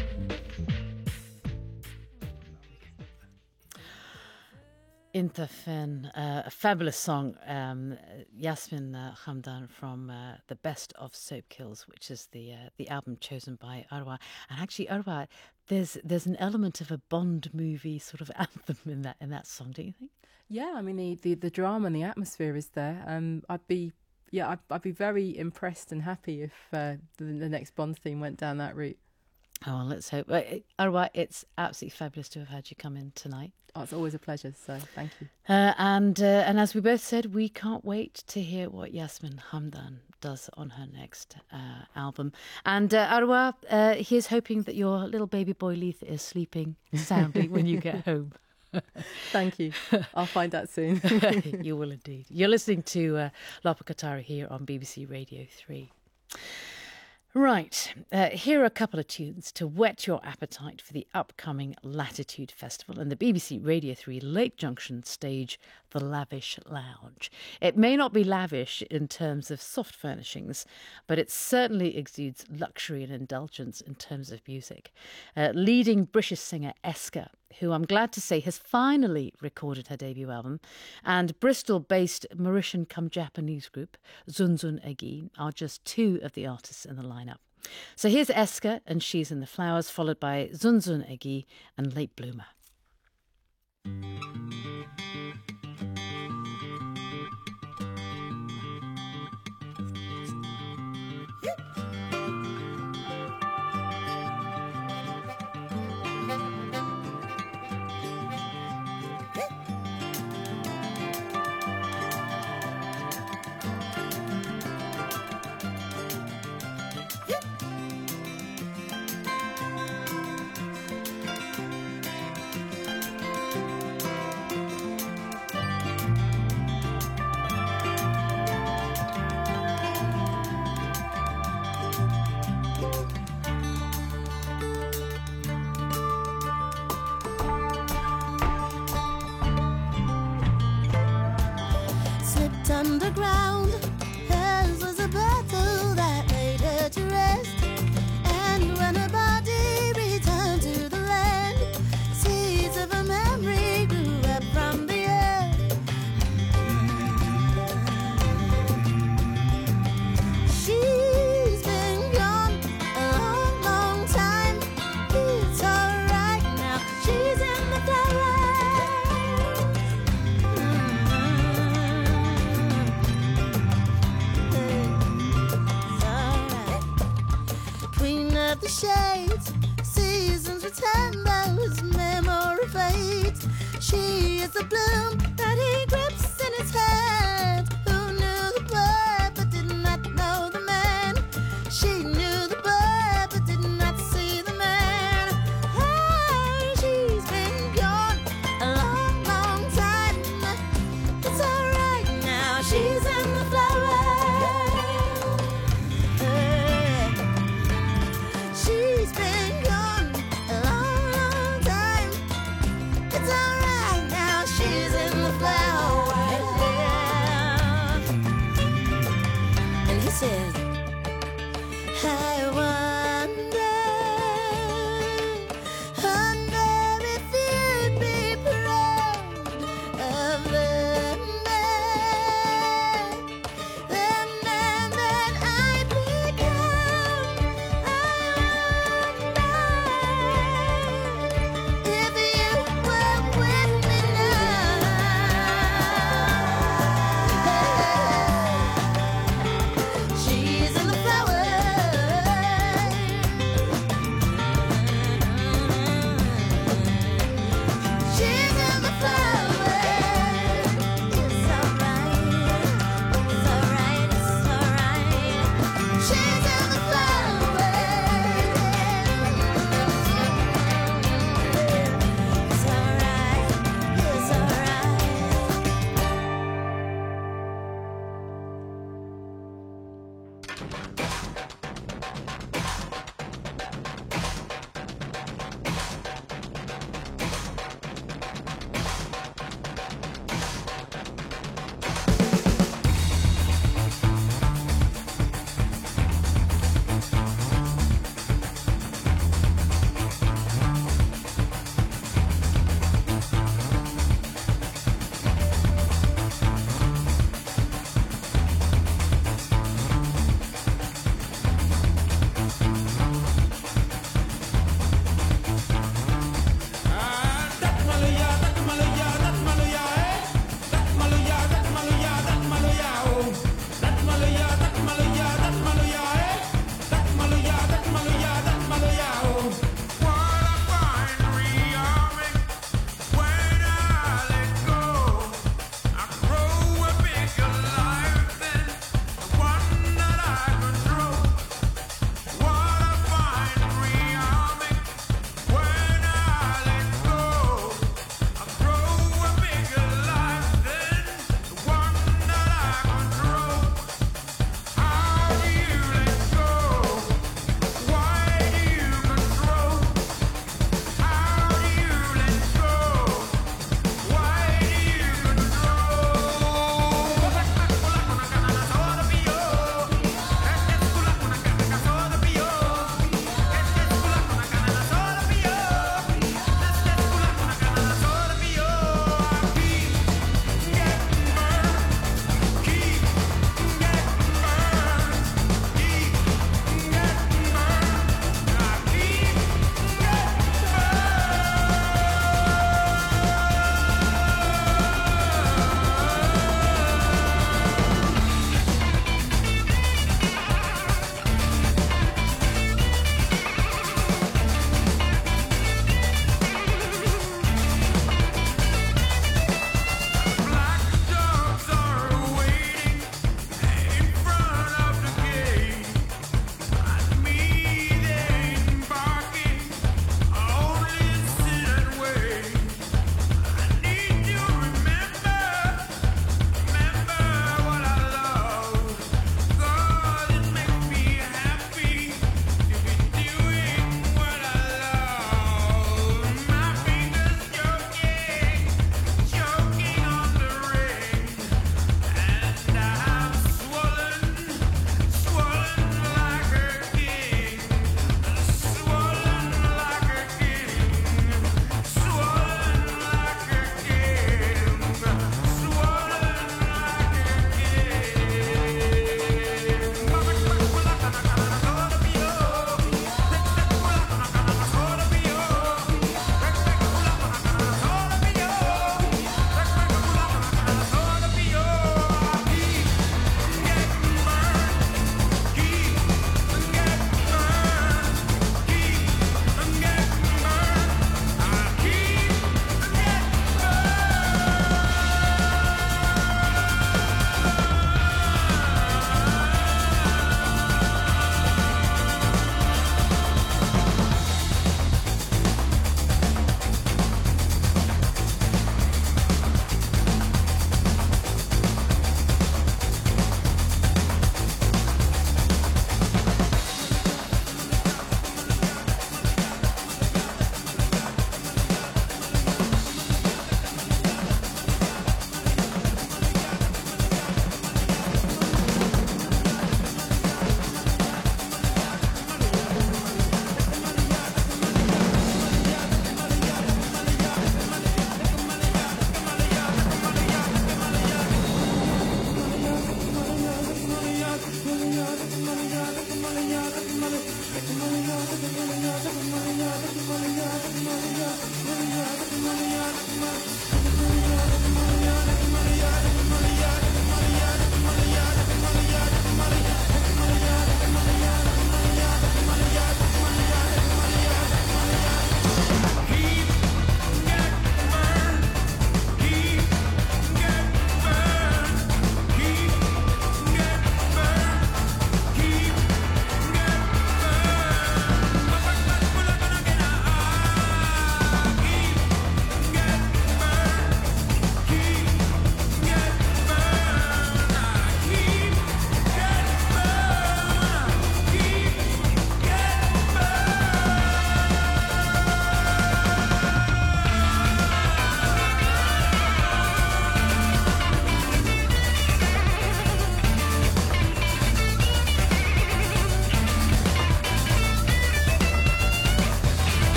Intafin, a fabulous song, Yasmin Hamdan from the Best of Soap Kills, which is the album chosen by Arwa. And actually, Arwa, there's an element of a Bond movie sort of anthem in that song, don't you think? Yeah, I mean the drama and the atmosphere is there. I'd be very impressed and happy if the next Bond theme went down that route. Oh, well, let's hope. Arwa, it's absolutely fabulous to have had you come in tonight. Oh, it's always a pleasure, so thank you. And as we both said, we can't wait to hear what Yasmin Hamdan does on her next album. And Arwa, here's hoping that your little baby boy Leith is sleeping soundly when you get home. Thank you. I'll find out soon. You will indeed. You're listening to Lopa Katara here on BBC Radio 3. Right, here are a couple of tunes to whet your appetite for the upcoming Latitude Festival and the BBC Radio 3 Lake Junction stage, The Lavish Lounge. It may not be lavish in terms of soft furnishings, but it certainly exudes luxury and indulgence in terms of music. Leading British singer Eska, who I'm glad to say has finally recorded her debut album, and Bristol-based Mauritian-cum-Japanese group Zunzun Egi are just two of the artists in the lineup. So here's Eska and She's in the Flowers, followed by Zunzun Egi and Late Bloomer. Underground, hers was a battle that laid her to rest. And when her body returned to the land, seeds of a memory grew up from the earth. She's been gone a long, long time. It's alright now, she's in the flowers. Of the shades, seasons return, those memory fades. She is the bloom that he grips in his hand. Who knew the boy but did not know the man? She knew the boy but did not see the man. Oh, she's been gone a long, long time. It's alright now, she's in the flowers. She's been gone a long, long time. It's alright now, she's in the flowers. And he says, I wonder if you'd be proud of the man that I become. If you were with me now, she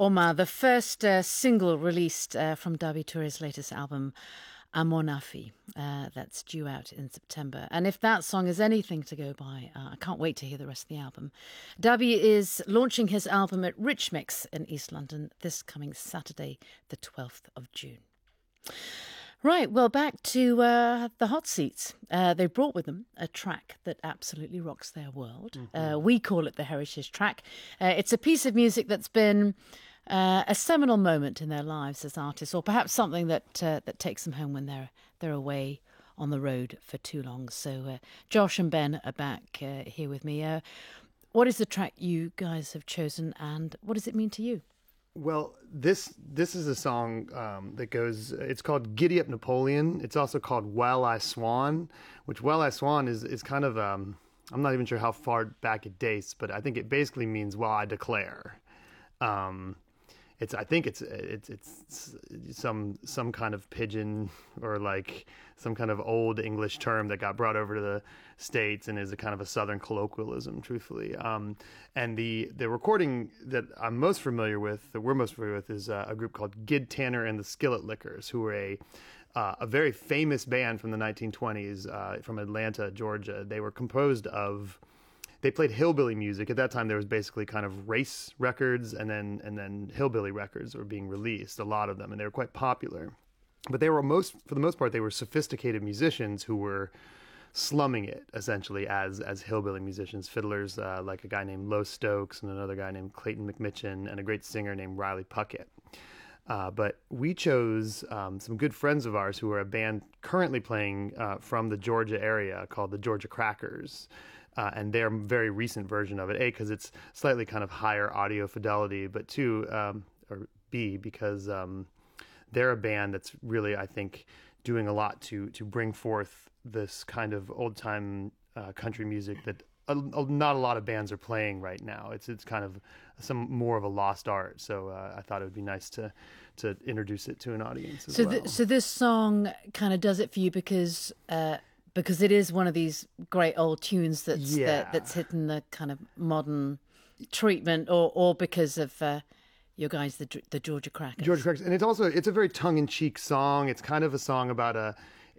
Oma, the first single released from Dabi Touré's latest album, A Mon Afi, that's due out in September. And if that song is anything to go by, I can't wait to hear the rest of the album. Dabi is launching his album at Rich Mix in East London this coming Saturday, the 12th of June. Right, well, back to the hot seats. They brought with them a track that absolutely rocks their world. We call it the Heritage Track. It's a piece of music that's been a seminal moment in their lives as artists, or perhaps something that takes them home when they're away on the road for too long. So Josh and Ben are back here with me. What is the track you guys have chosen, and what does it mean to you? Well, this is a song that goes, it's called Giddy Up Napoleon. It's also called While I Swan, which While I Swan is kind of, I'm not even sure how far back it dates, but I think it basically means while I declare. I think it's some kind of pidgin or like some kind of old English term that got brought over to the States and is a kind of a Southern colloquialism, truthfully. And the recording that we're most familiar with, is a group called Gid Tanner and the Skillet Lickers, who were a very famous band from the 1920s from Atlanta, Georgia. They were composed of. They played hillbilly music. At that time, there was basically kind of race records and then hillbilly records were being released, a lot of them, and they were quite popular. But they were for the most part, they were sophisticated musicians who were slumming it, essentially, as hillbilly musicians, fiddlers like a guy named Lo Stokes and another guy named Clayton McMitchin and a great singer named Riley Puckett. But we chose some good friends of ours who are a band currently playing from the Georgia area called the Georgia Crackers. And their very recent version of it, A, because it's slightly kind of higher audio fidelity, but or B, because they're a band that's really, I think, doing a lot to bring forth this kind of old-time country music that not a lot of bands are playing right now. It's kind of some more of a lost art, so I thought it would be nice to introduce it to an audience as well. So this song kind of does it for you because it is one of these great old tunes that's hitting the kind of modern treatment, or because of your guys, the Georgia Crackers. Georgia Crackers, and it's a very tongue-in-cheek song. It's kind of a song about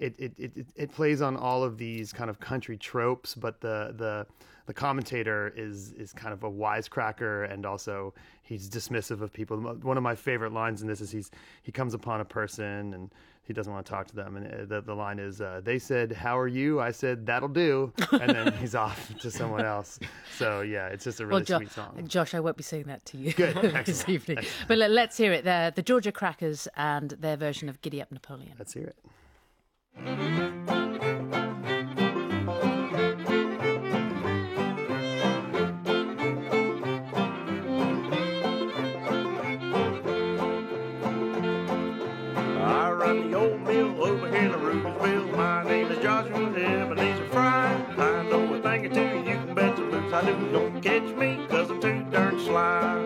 it plays on all of these kind of country tropes, but the commentator is kind of a wisecracker, and also he's dismissive of people. One of my favorite lines in this is he comes upon a person and he doesn't want to talk to them, and the line is, they said, "How are you?" I said, "That'll do," and then he's off to someone else. So yeah, it's just a really sweet song. Josh, I won't be saying that to you this evening. Excellent. But let's hear it. The Georgia Crackers and their version of Giddy Up Napoleon. Let's hear it. I run the old mill over here in Rooseville. My name is Joshua Ebenezer Fry. I know a thing or two, you can bet your boots I do. Don't catch me, 'cause I'm too darn sly.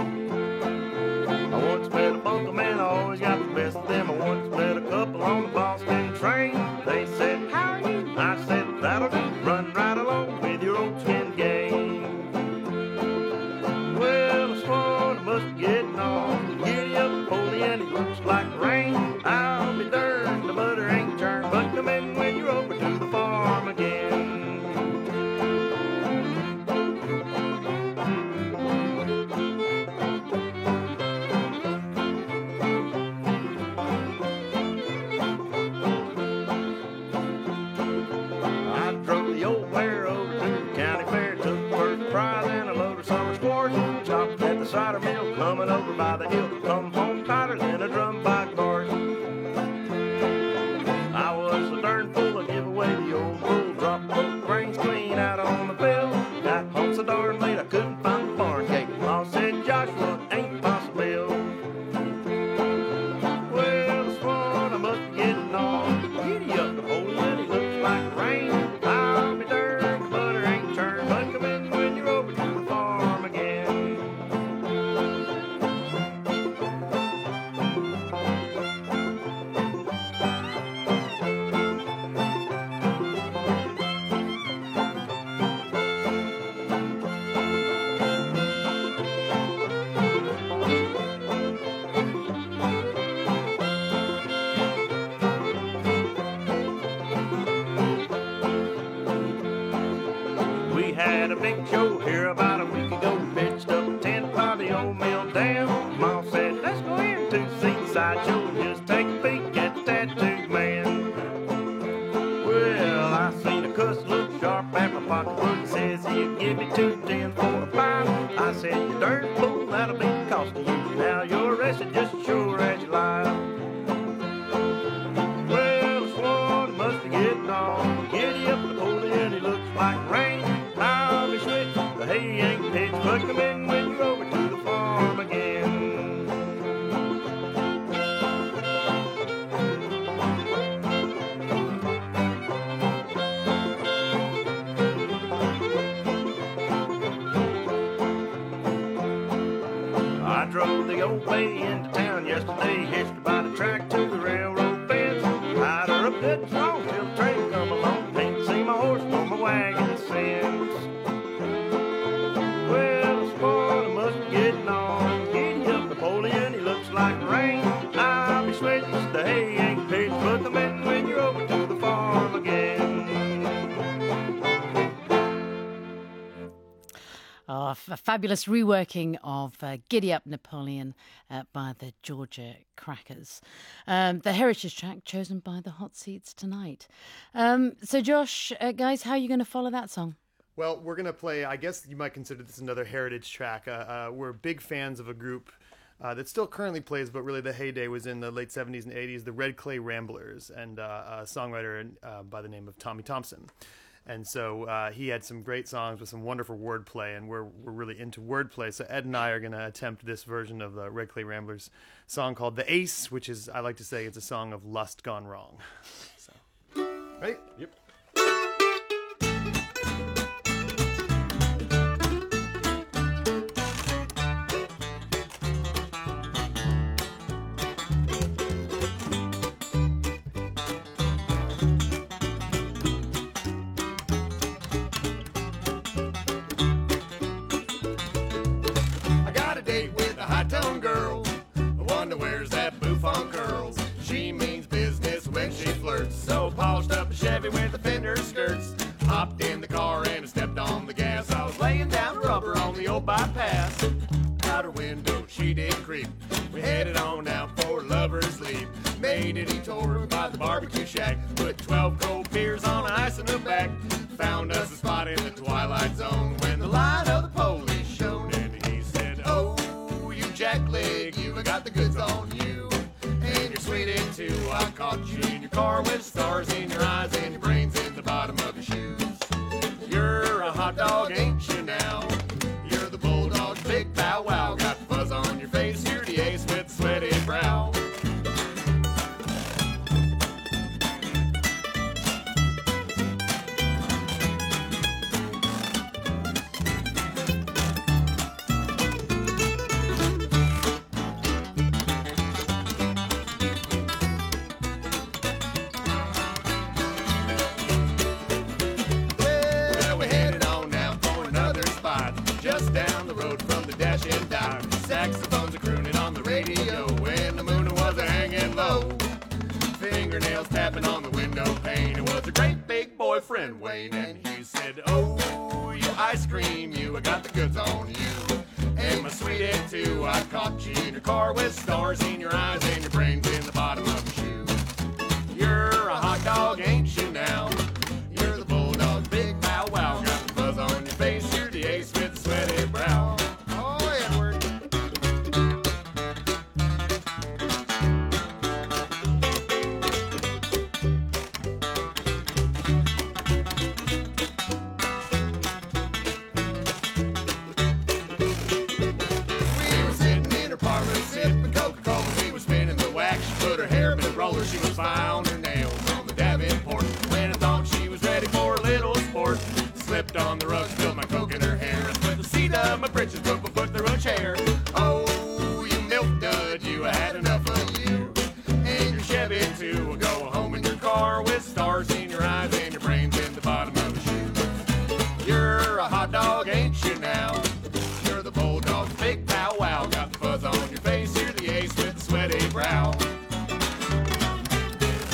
I once met a bunco man, I always got the best of them. I once met a couple on the Boston train. They said, "How are you?" I said, "That'll do. Run right along with your old skin game." Well, I swore I must be getting on. Giddy up Napoleon, it looks like rain. I'll be darned, the butter ain't turned. But come in when you're over to the farm again. I drove the old mare over to the county fair, took first prize and a load of summer squash. Chopped at the cider mill, coming over by the hill. Come home tighter than a drum by cars. I was so darn full, I give away the old bull. Dropped both grains clean out on the field. Got home so darn late I couldn't find the barn gate. Ma said, "Joshua, ain't possible." Well, I swore I must be getting on. Giddy up Napoleon, it looks like rain. I'll be darned, the butter ain't turned. But come in when you're over to the farm again. big show here about a week ago. Pitched up a tent by the old mill dam. Mom said, let's go in to see the sideshow and just take a peek at the tattooed man. Well, I seen a cuss look sharp at my pocketbook. Says he'll give me 2.10 for a pint. I said, you darn fool, that'll be the cost of you. Now you're arrested just as sure as you lie. Well, the swan must be getting on. Giddy up Napoleon, he looks like rain. I'll be sweet, the hay ain't pitched, but come in when you're over to the farm again. I drove the old way into town yesterday, hitched her by the track to the railroad fence. Tied her up good and strong till the train come along. Ain't seen my horse nor my wagon since. Well, the spawn must be getting on. Giddy up Napoleon, he looks like rain. I'll be sweating, the hay ain't pitched, but the men when you're over to the farm again. Oh, a fabulous reworking of Giddy Up Napoleon by the Georgia Crackers. The heritage track chosen by the Hot Seats tonight. So, Josh, guys, how are you going to follow that song? Well, we're going to play, I guess you might consider this another heritage track. We're big fans of a group that still currently plays, but really the heyday was in the late 70s and 80s, the Red Clay Ramblers, and a songwriter by the name of Tommy Thompson. And so he had some great songs with some wonderful wordplay, and we're really into wordplay. So Ed and I are going to attempt this version of the Red Clay Ramblers song called The Ace, which is, I like to say, it's a song of lust gone wrong. So, ready? Yep. So polished up a Chevy with the fender skirts. Hopped in the car and I stepped on the gas. I was laying down rubber on the old bypass. Out her window she did creep. We headed on out for Lover's Leap. Made a detour by the barbecue shack. Put 12 cold beers on ice in the back. Found us a spot in the twilight zone when the light of the police shone. And he said, oh, you jackleg, you've got the goods on you. And you're sweet too. I caught you in your car with stars in your eyes and your brains in the bottom of your shoes. You're a hot dog, ain't you now? You're the bulldog's big bow wow. Got fuzz on your face, you're the ace with the sweaty brow. Saxophones are crooning on the radio when the moon was hanging low. Fingernails tapping on the window pane. It was a great big boyfriend Wayne, and he said, oh, you ice cream, you got the goods on you. And my sweetie too, I caught you in your car with stars in your eyes and your brains in the bottom of your shoe. You're a hot dog, ain't you now? You're the bulldog's big bow wow. Got the buzz on your face, you're the ace with the sweaty brow. She was fine her nails on the Davenport. When I thought she was ready for a little sport, slipped on the rug, spilled my coke in her hair, and put the seat of my britches, broke my foot through a chair. Oh, you milk dud, you had enough of you. And your Chevy too will go home in your car with stars in your eyes and your brains in the bottom of your shoes. You're a hot dog, ain't you now? You're the bulldog's big pow wow. Got the fuzz on your face, you're the ace with the sweaty brow.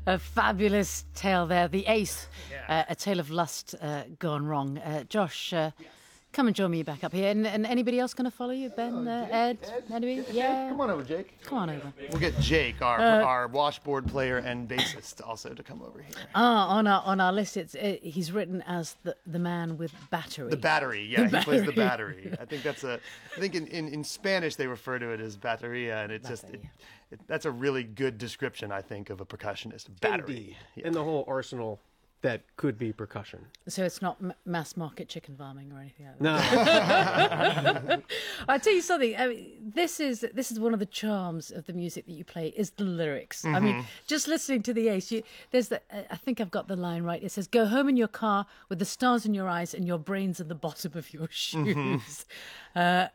A fabulous tale there. The Ace, A Tale of Lust Gone Wrong. Josh, come and join me back up here. And anybody else going to follow you? Ben, Ed, anybody? Yeah. Come on over, Jake. Come on over. We'll get Jake, our washboard player and bassist, also to come over here. On our list, he's written as the man with battery. The battery, yeah, he plays the battery. I think in Spanish they refer to it as bateria, and it's just that's a really good description, I think, of a percussionist. Battery. Yeah. And the whole arsenal that could be percussion. So it's not mass market chicken farming or anything like that. No. I'll tell you something. I mean, this is one of the charms of the music that you play is the lyrics. I mean, just listening to the Ace, I think I've got the line right. It says, "Go home in your car with the stars in your eyes and your brains in the bottom of your shoes." They're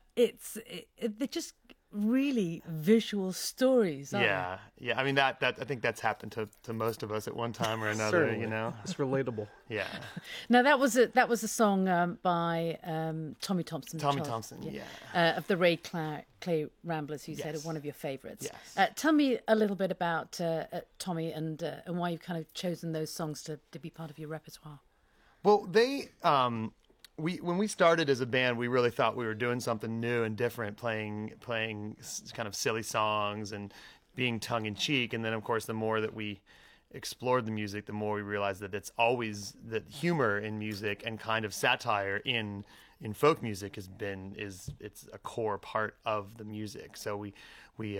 just really visual stories. Yeah. I mean that I think that's happened to most of us at one time or another. Certainly. You know, it's relatable. Yeah. Now that was a song by Tommy Thompson. Tommy Thompson, yeah. Of the Ray Clay Ramblers, who said one of your favourites. Yes. Tell me a little bit about Tommy and why you've kind of chosen those songs to be part of your repertoire. Well, they. When we started as a band, we really thought we were doing something new and different, playing kind of silly songs and being tongue in cheek. And then, of course, the more that we explored the music, the more we realized that it's always that humor in music and kind of satire in folk music it's a core part of the music. So we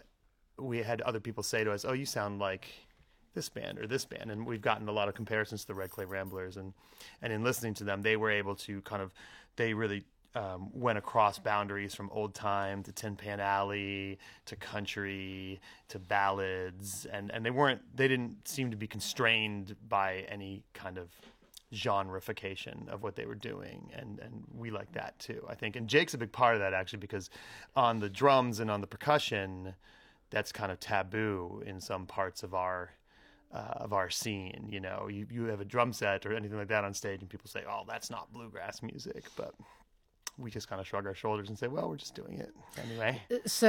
had other people say to us, "Oh, you sound like this band or this band," and we've gotten a lot of comparisons to the Red Clay Ramblers, and in listening to them, they were able to they really went across boundaries from old time to Tin Pan Alley to country to ballads, and they didn't seem to be constrained by any kind of genreification of what they were doing, and we like that too, I think. And Jake's a big part of that, actually, because on the drums and on the percussion, that's kind of taboo in some parts of our scene. You know, you have a drum set or anything like that on stage and people say, "Oh, that's not bluegrass music," but we just kind of shrug our shoulders and say, "Well, we're just doing it anyway."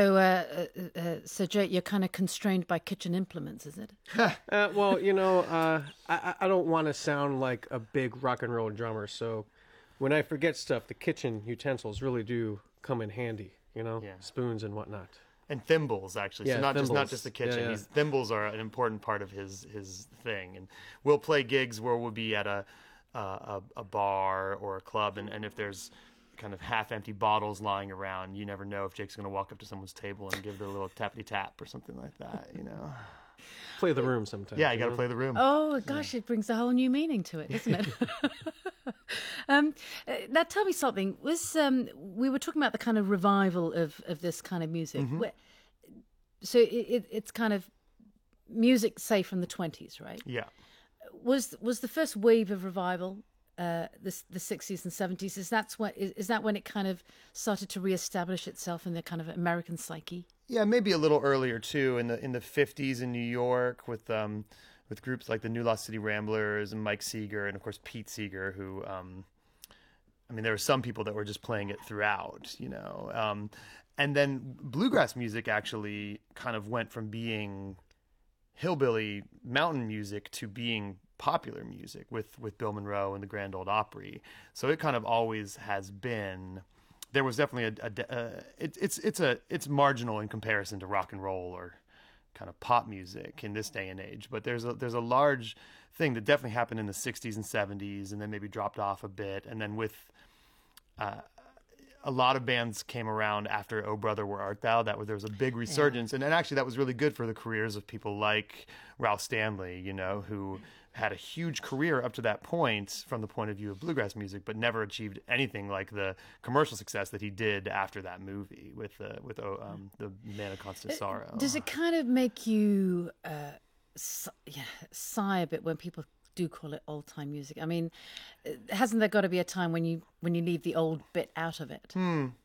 So Jake, you're kind of constrained by kitchen implements, is it? Well, you know, I don't want to sound like a big rock and roll drummer, so when I forget stuff, the kitchen utensils really do come in handy, you know, spoons and whatnot. And thimbles, actually. Yeah, so not just the kitchen. Yeah. Thimbles are an important part of his thing. And we'll play gigs where we'll be at a bar or a club, and if there's kind of half-empty bottles lying around, you never know if Jake's going to walk up to someone's table and give their little tappity-tap or something like that, you know. Play the room sometimes. Yeah, you got to play the room. Oh, gosh, It brings a whole new meaning to it, doesn't it? Now, tell me something. We were talking about the kind of revival of this kind of music. Mm-hmm. So it's kind of music, say, from the 20s, right? Yeah. Was the first wave of revival the 60s and 70s? Is that when it kind of started to reestablish itself in the kind of American psyche? Yeah, maybe a little earlier too, in the 50s in New York with groups like the New Lost City Ramblers and Mike Seeger and of course Pete Seeger, who I mean, there were some people that were just playing it throughout, you know. And then bluegrass music actually kind of went from being hillbilly mountain music to being popular music with Bill Monroe and the Grand Ole Opry. So it kind of always has been. There was definitely it's marginal in comparison to rock and roll or kind of pop music in this day and age. But there's a large thing that definitely happened in the 60s and 70s, and then maybe dropped off a bit, and then with a lot of bands came around after "Oh Brother, Where Art Thou?" There was a big resurgence, and actually that was really good for the careers of people like Ralph Stanley, you know, who had a huge career up to that point from the point of view of bluegrass music, but never achieved anything like the commercial success that he did after that movie with the Man of Constant Sorrow. Does it kind of make you sigh a bit when people do call it old time music? I mean, hasn't there got to be a time when you leave the old bit out of it?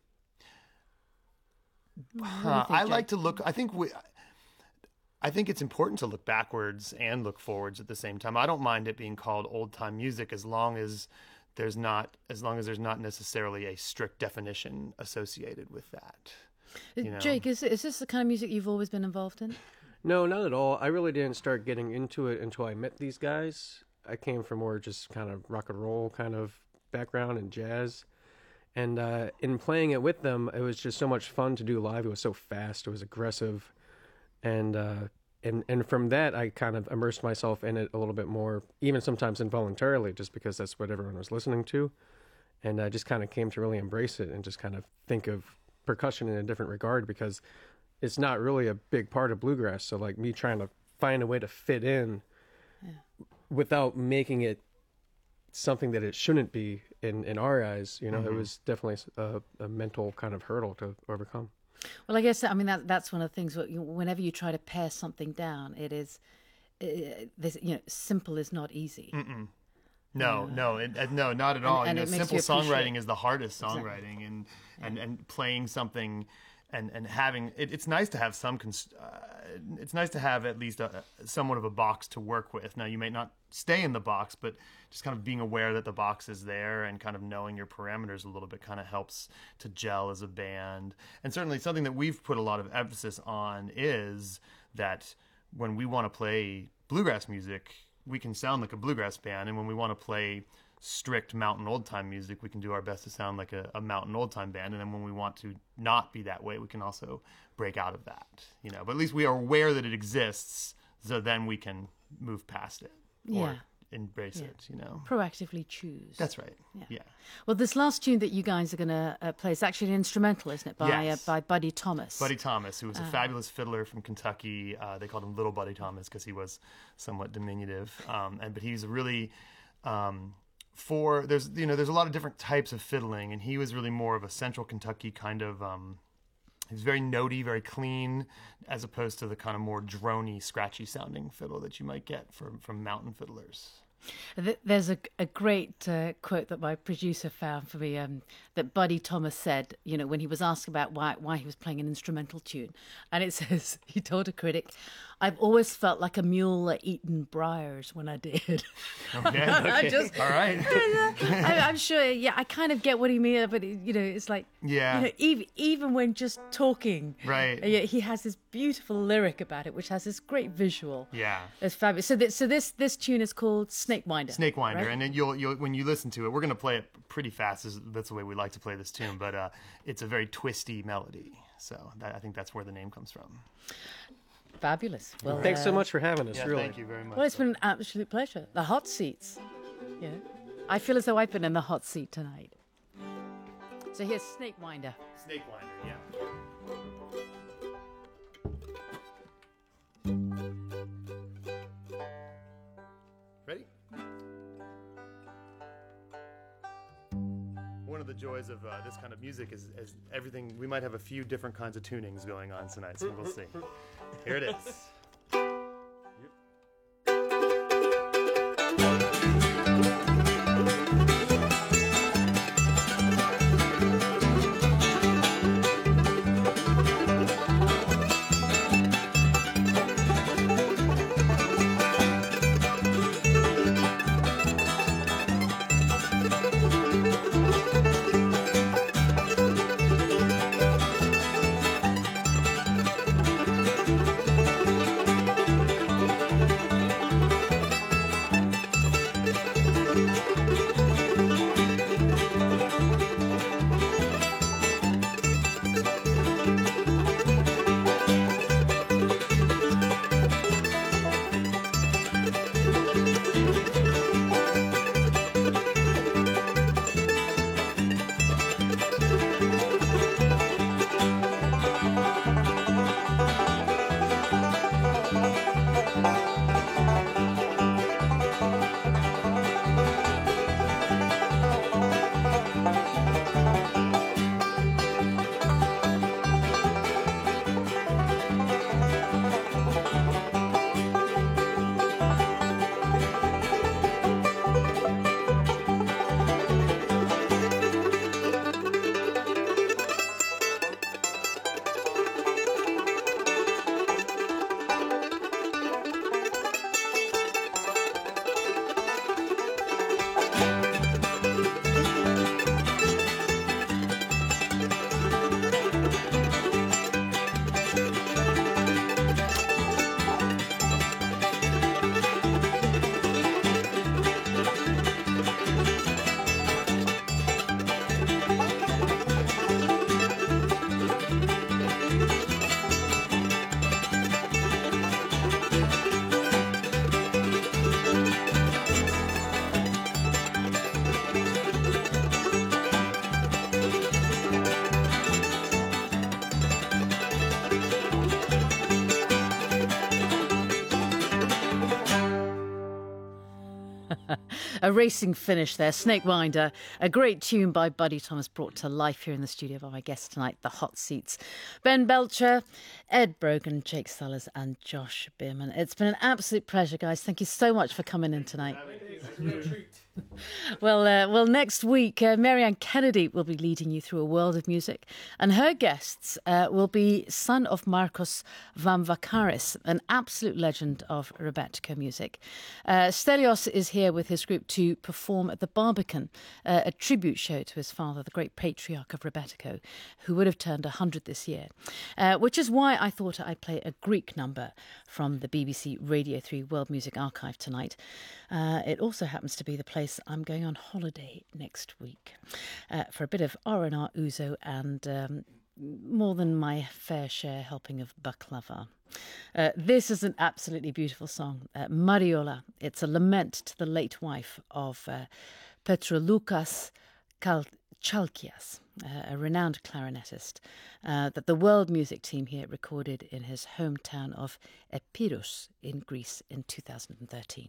I like to look. I think it's important to look backwards and look forwards at the same time. I don't mind it being called old time music as long as there's not necessarily a strict definition associated with that. You know? Jake, is this the kind of music you've always been involved in? No, not at all. I really didn't start getting into it until I met these guys. I came from more just kind of rock and roll kind of background and jazz. And in playing it with them, it was just so much fun to do live. It was so fast. It was aggressive. And from that, I kind of immersed myself in it a little bit more, even sometimes involuntarily, just because that's what everyone was listening to. And I just kind of came to really embrace it and just kind of think of percussion in a different regard, because it's not really a big part of bluegrass. So like me trying to find a way to fit in without making it something that it shouldn't be in our eyes, you know, it was definitely a mental kind of hurdle to overcome. Well, I guess, I mean, that's one of the things, whenever you try to pare something down, it is, simple is not easy. Mm-mm. No, not at all. And simple songwriting is the hardest songwriting, and playing something and having it's nice to have some it's nice to have at least somewhat of a box to work with. Now you may not stay in the box, but just kind of being aware that the box is there and kind of knowing your parameters a little bit kind of helps to gel as a band. And certainly something that we've put a lot of emphasis on is that when we want to play bluegrass music, we can sound like a bluegrass band, and when we want to play strict mountain old time music, we can do our best to sound like a mountain old time band. And then when we want to not be that way, we can also break out of that, but at least we are aware that it exists, so then we can move past it or embrace it, proactively choose. That's right. Yeah. Well, this last tune that you guys are going to play is actually an instrumental, isn't it, by Buddy Thomas? Buddy Thomas, who was a fabulous fiddler from Kentucky. They called him Little Buddy Thomas because he was somewhat diminutive, but he's a really there's a lot of different types of fiddling, and he was really more of a central Kentucky kind of he was very notey, very clean, as opposed to the kind of more droney, scratchy sounding fiddle that you might get from mountain fiddlers. There's a great quote that my producer found for me that Buddy Thomas said, when he was asked about why he was playing an instrumental tune. And it says, he told a critic, "I've always felt like a mule eating briars when I did." Okay. All right. I'm sure, I kind of get what he means, but, it's like, even when just talking, right? He has this beautiful lyric about it, which has this great visual. Yeah. It's fabulous. So this tune is called Snake Winder. Snake Winder, right? and then you'll when you listen to it, we're going to play it pretty fast. That's the way we like to play this tune, but it's a very twisty melody. So I think that's where the name comes from. Fabulous. Well, thanks so much for having us. Really, thank you very much. Well, it's been an absolute pleasure. The hot seats. Yeah, I feel as though I've been in the hot seat tonight. So here's Snake Winder. Snake Winder, yeah. Ready? One of the joys of this kind of music is everything. We might have a few different kinds of tunings going on tonight, so we'll see. Here it is. A racing finish there. Snakewinder, a great tune by Buddy Thomas, brought to life here in the studio by my guests tonight, the Hot Seats. Ben Belcher, Ed Brogan, Jake Sellers and Josh Bierman. It's been an absolute pleasure, guys. Thank you so much for coming in tonight. Well, next week, Marianne Kennedy will be leading you through a world of music, and her guests will be son of Marcos Van Vakaris, an absolute legend of Rebetiko music. Stelios is here with his group to perform at the Barbican, a tribute show to his father, the great patriarch of Rebetiko, who would have turned 100 this year, which is why I thought I'd play a Greek number from the BBC Radio 3 World Music Archive tonight. It also happens to be the place I'm going on holiday next week for a bit of R&R ouzo and more than my fair share helping of baklava. This is an absolutely beautiful song, Mariola. It's a lament to the late wife of Petrolukas Chalkias, a renowned clarinetist that the world music team here recorded in his hometown of Epirus in Greece in 2013.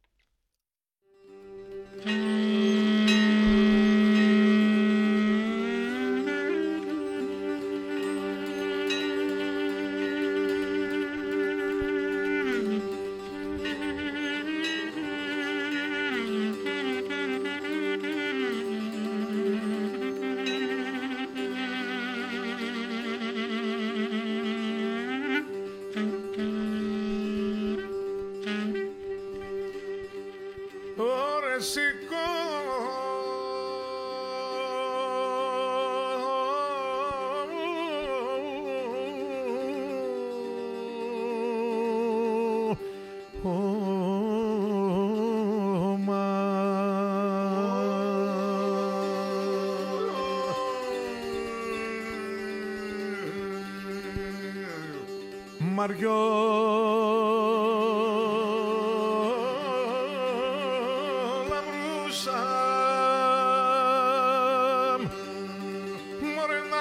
Mariola brusa morena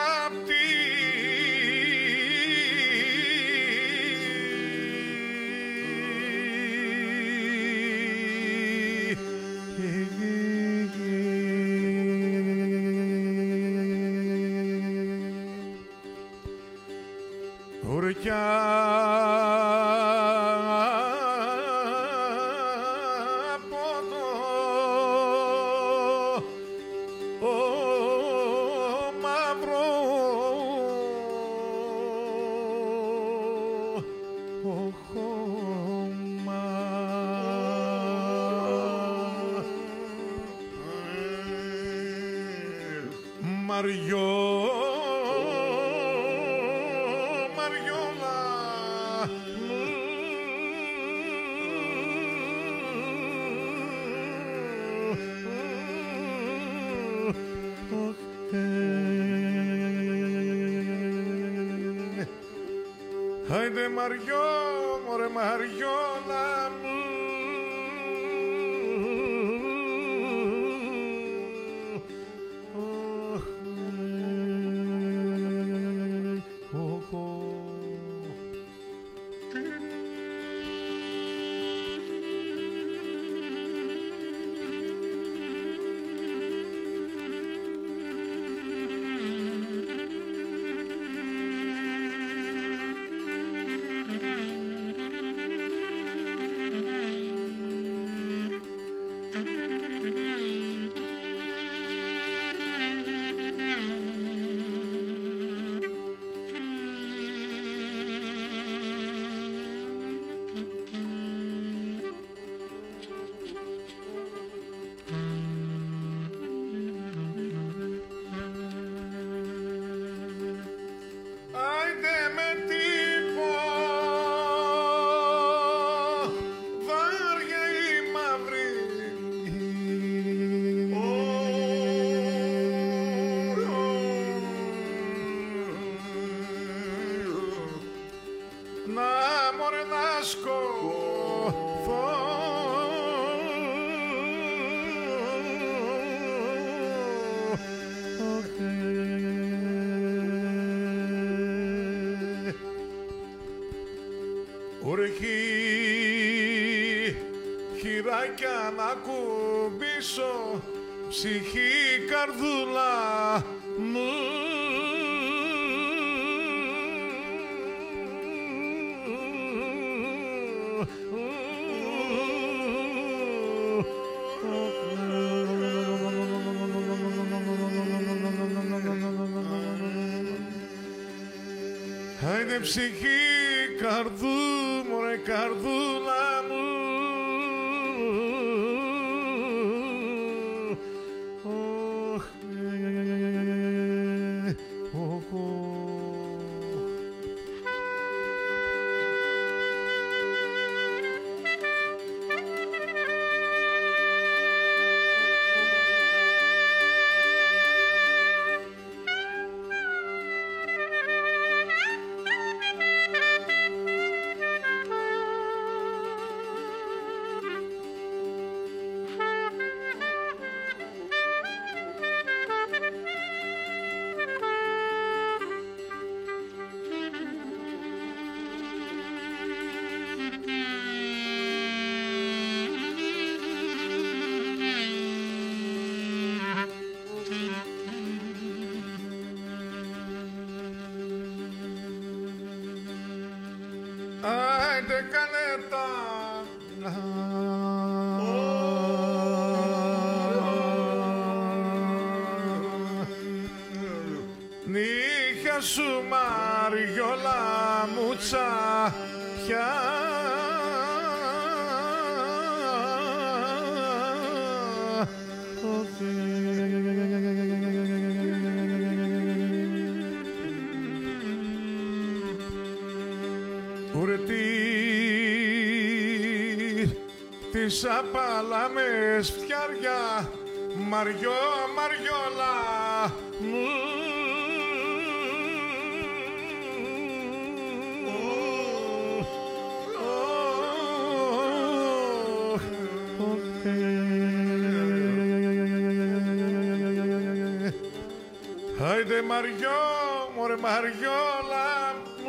Άιντε Μαριό, μωρέ Μαριόλα μου. φωτάκια να κουμπίσω, ψυχή καρδούλα μου. Άιντε ψυχή μωρέ καρδούλα μου. Άιντε κάνε τα νύχια σου Μαριόλα μου τσαπιά. Τις απαλάμες φτιάρια Μαριόλα μου. Άιντε μωρέ Μαριόλα μου.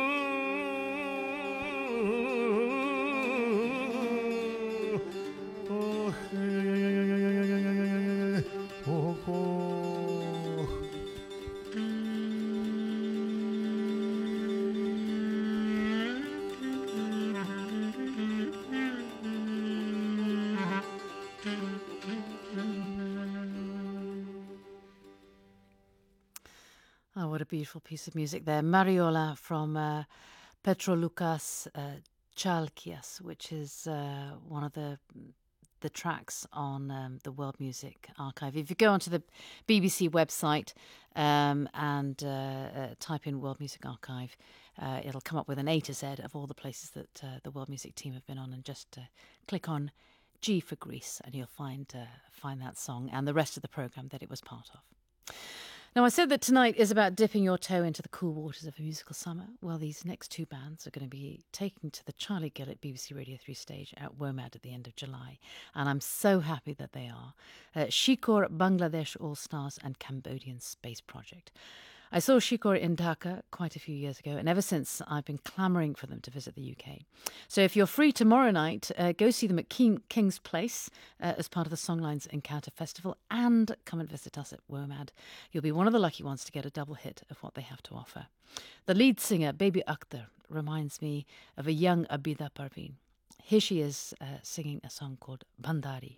Oh, what a beautiful piece of music there. Mariola from Petrolukas Chalkias, which is one of the tracks on the World Music Archive. If you go onto the BBC website and type in World Music Archive, it'll come up with an A to Z of all the places that the World Music team have been on, and just click on G for Greece and you'll find that song and the rest of the programme that it was part of. Now, I said that tonight is about dipping your toe into the cool waters of a musical summer. Well, these next two bands are going to be taking to the Charlie Gillett BBC Radio 3 stage at WOMAD at the end of July. And I'm so happy that they are. Shikor, Bangladesh All-Stars and Cambodian Space Project. I saw Shikor in Dhaka quite a few years ago, and ever since I've been clamouring for them to visit the UK. So if you're free tomorrow night, go see them at King's Place as part of the Songlines Encounter Festival, and come and visit us at WOMAD. You'll be one of the lucky ones to get a double hit of what they have to offer. The lead singer, Baby Akhtar, reminds me of a young Abida Parveen. Here she is singing a song called Bandari.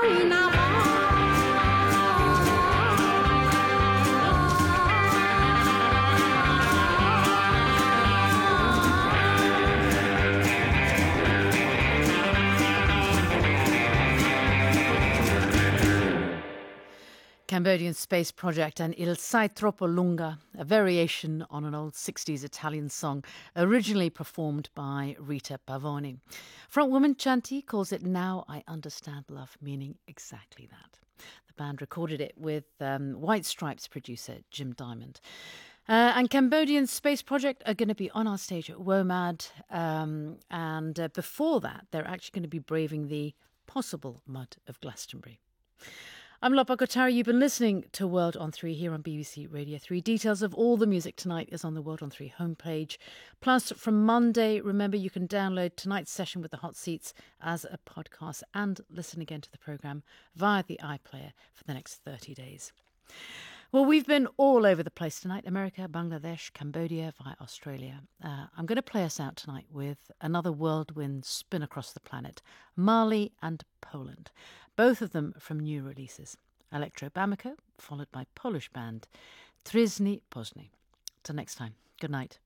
Cambodian Space Project and Il Sai Troppo Lunga, a variation on an old 60s Italian song originally performed by Rita Pavoni. Frontwoman Chanty calls it Now I Understand Love, meaning exactly that. The band recorded it with White Stripes producer Jim Diamond. And Cambodian Space Project are going to be on our stage at WOMAD. And before that, they're actually going to be braving the possible mud of Glastonbury. I'm Lopa Kotari. You've been listening to World on 3 here on BBC Radio 3. Details of all the music tonight is on the World on 3 homepage. Plus, from Monday, remember you can download tonight's session with the hot seats as a podcast and listen again to the programme via the iPlayer for the next 30 days. Well, we've been all over the place tonight. America, Bangladesh, Cambodia, via Australia. I'm going to play us out tonight with another whirlwind spin across the planet. Mali and Poland. Both of them from new releases. Electro Bamako, followed by Polish band Tryzny Pozni. Till next time, good night.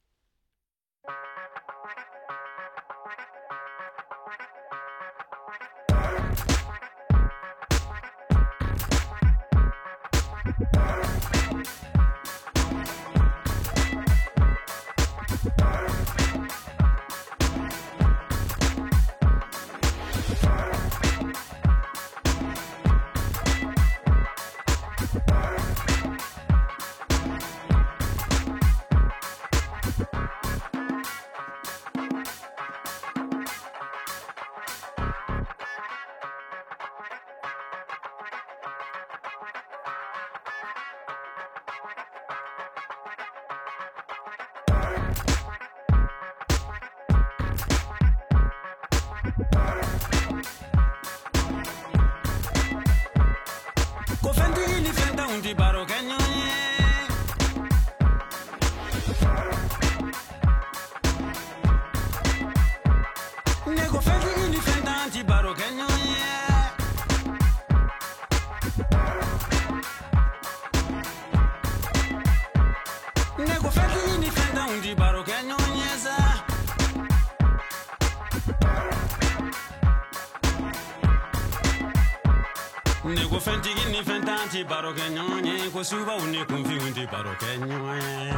Baro che nonye ko suba une kunfi undi baro che nonye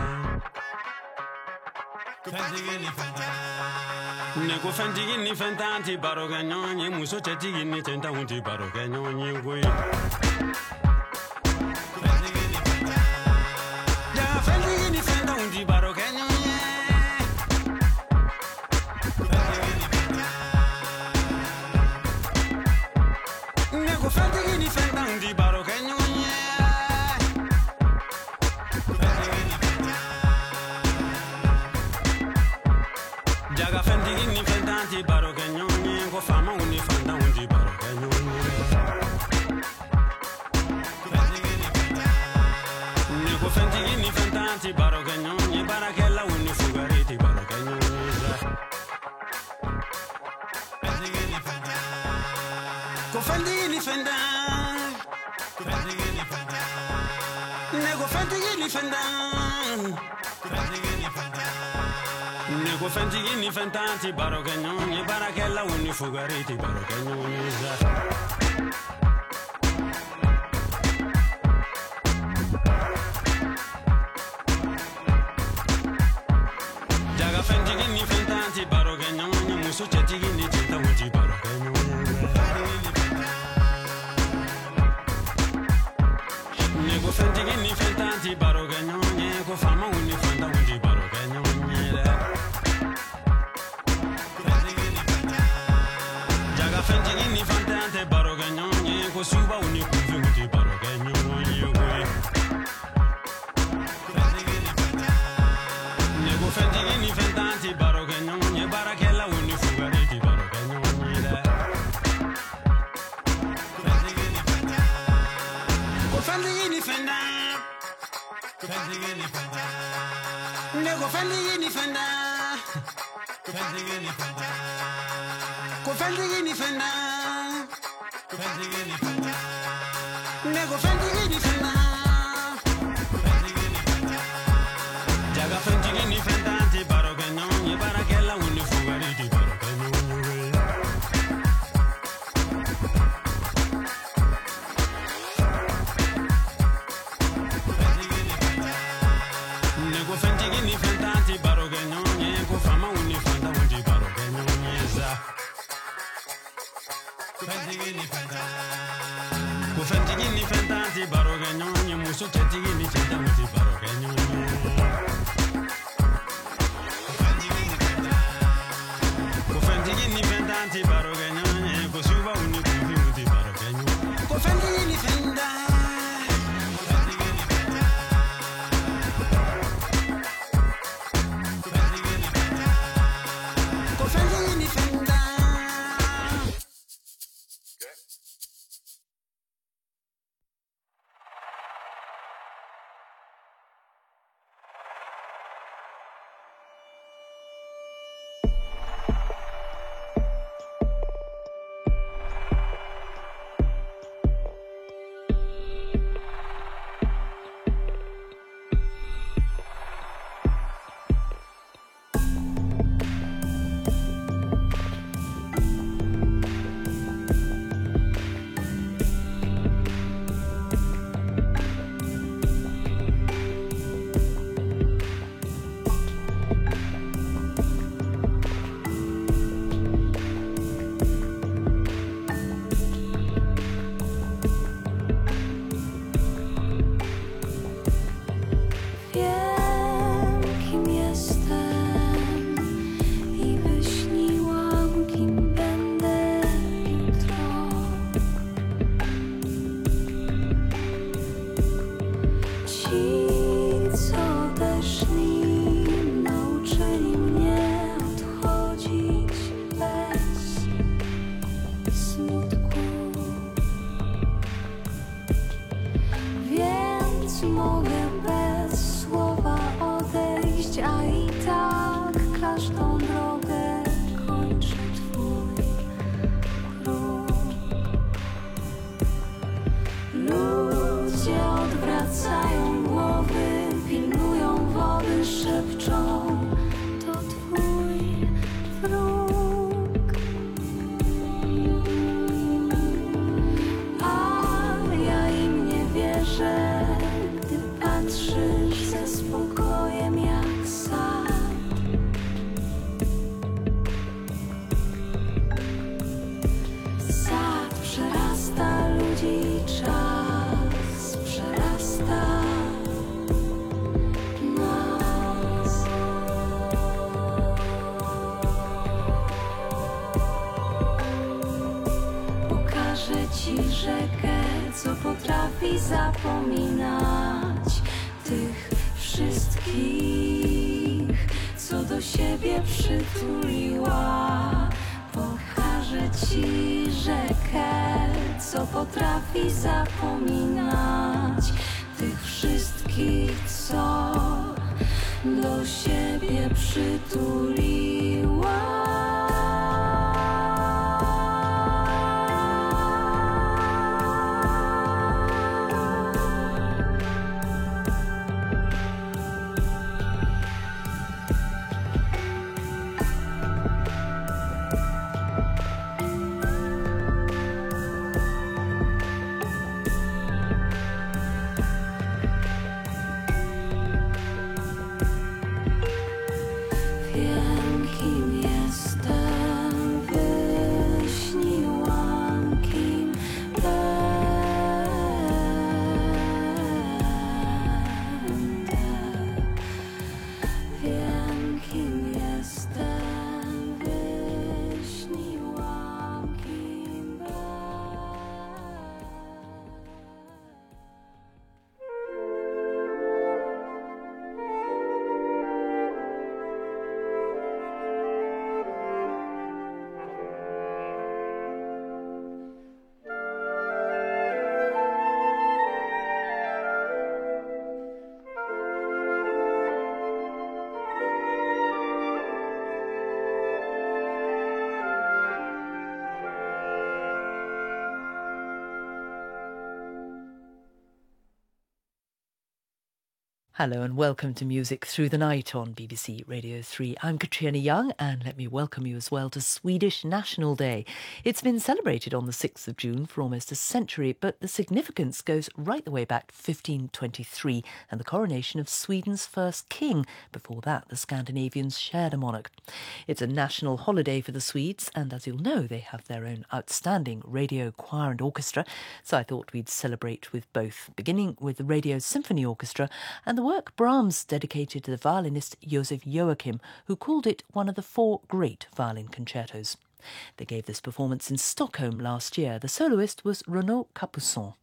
ne ko fendi ni fentanti baro che nonye muso cheti ni tenta undi baro che nonye go ya fendi ni fenta undi baro che nonye ne ko fendi ni fenta undi baro che nonye baro che nonye ko fama uni fanta undi baro che nonye ne ko fendi ni fantanti baro che nonye barakella uni fugariti baro che nonye ko fendi ni fenda ne ko fendi ni fenda ne ko fendi ni fantanti baro che nonye barakella uni fugariti baro che nonye jaga fendi ni fantanti baro che nonye muso cheti ni tinta undi baro che nonye ne ko fendi ni fantanti baro che nonye ko fama uni fanta undi baro che nonye fendi ni fantante baro che nonye ko suba uni kunfi undi baro che nonye ne ko fendi ni fantanti baro che nonye barakella uni fugariti baro che nonye ko fendi ni fenda ne ko fendi ni fenda ko fendi ni fenda Nego fendigini fenda Jaga fendigini fenda Ti baro ganyon Ye barakella wuni fugari Ti baro ganyon Nego fendigini fenda Ti baro ganyon Ye ko fama wuni fenda Wuni baro ganyon Yeza Fendigini fenda Ko fentigini fentanti baro gagnoni muso chetigini chenta muti baro gagnoni Ko fentigini fentanti baro gagnoni ko suba uni kufi muti baro gagnoni Ko fentigini fenda Ko fentigini fenda zapominać tych wszystkich, co do siebie przytuliła. Pokażę ci rzekę, co potrafi zapominać tych wszystkich, co do siebie przytuliła. Wiem, kim jest. Hello and welcome to Music Through the Night on BBC Radio 3. I'm Katrina Young and let me welcome you as well to Swedish National Day. It's been celebrated on the 6th of June for almost a century, but the significance goes right the way back to 1523 and the coronation of Sweden's first king. Before that, the Scandinavians shared a monarch. It's a national holiday for the Swedes, and as you'll know, they have their own outstanding radio choir and orchestra, so I thought we'd celebrate with both, beginning with the Radio Symphony Orchestra and the work Brahms dedicated to the violinist Joseph Joachim, who called it one of the 4 great violin concertos. They gave this performance in Stockholm last year. The soloist was Renaud Capuçon.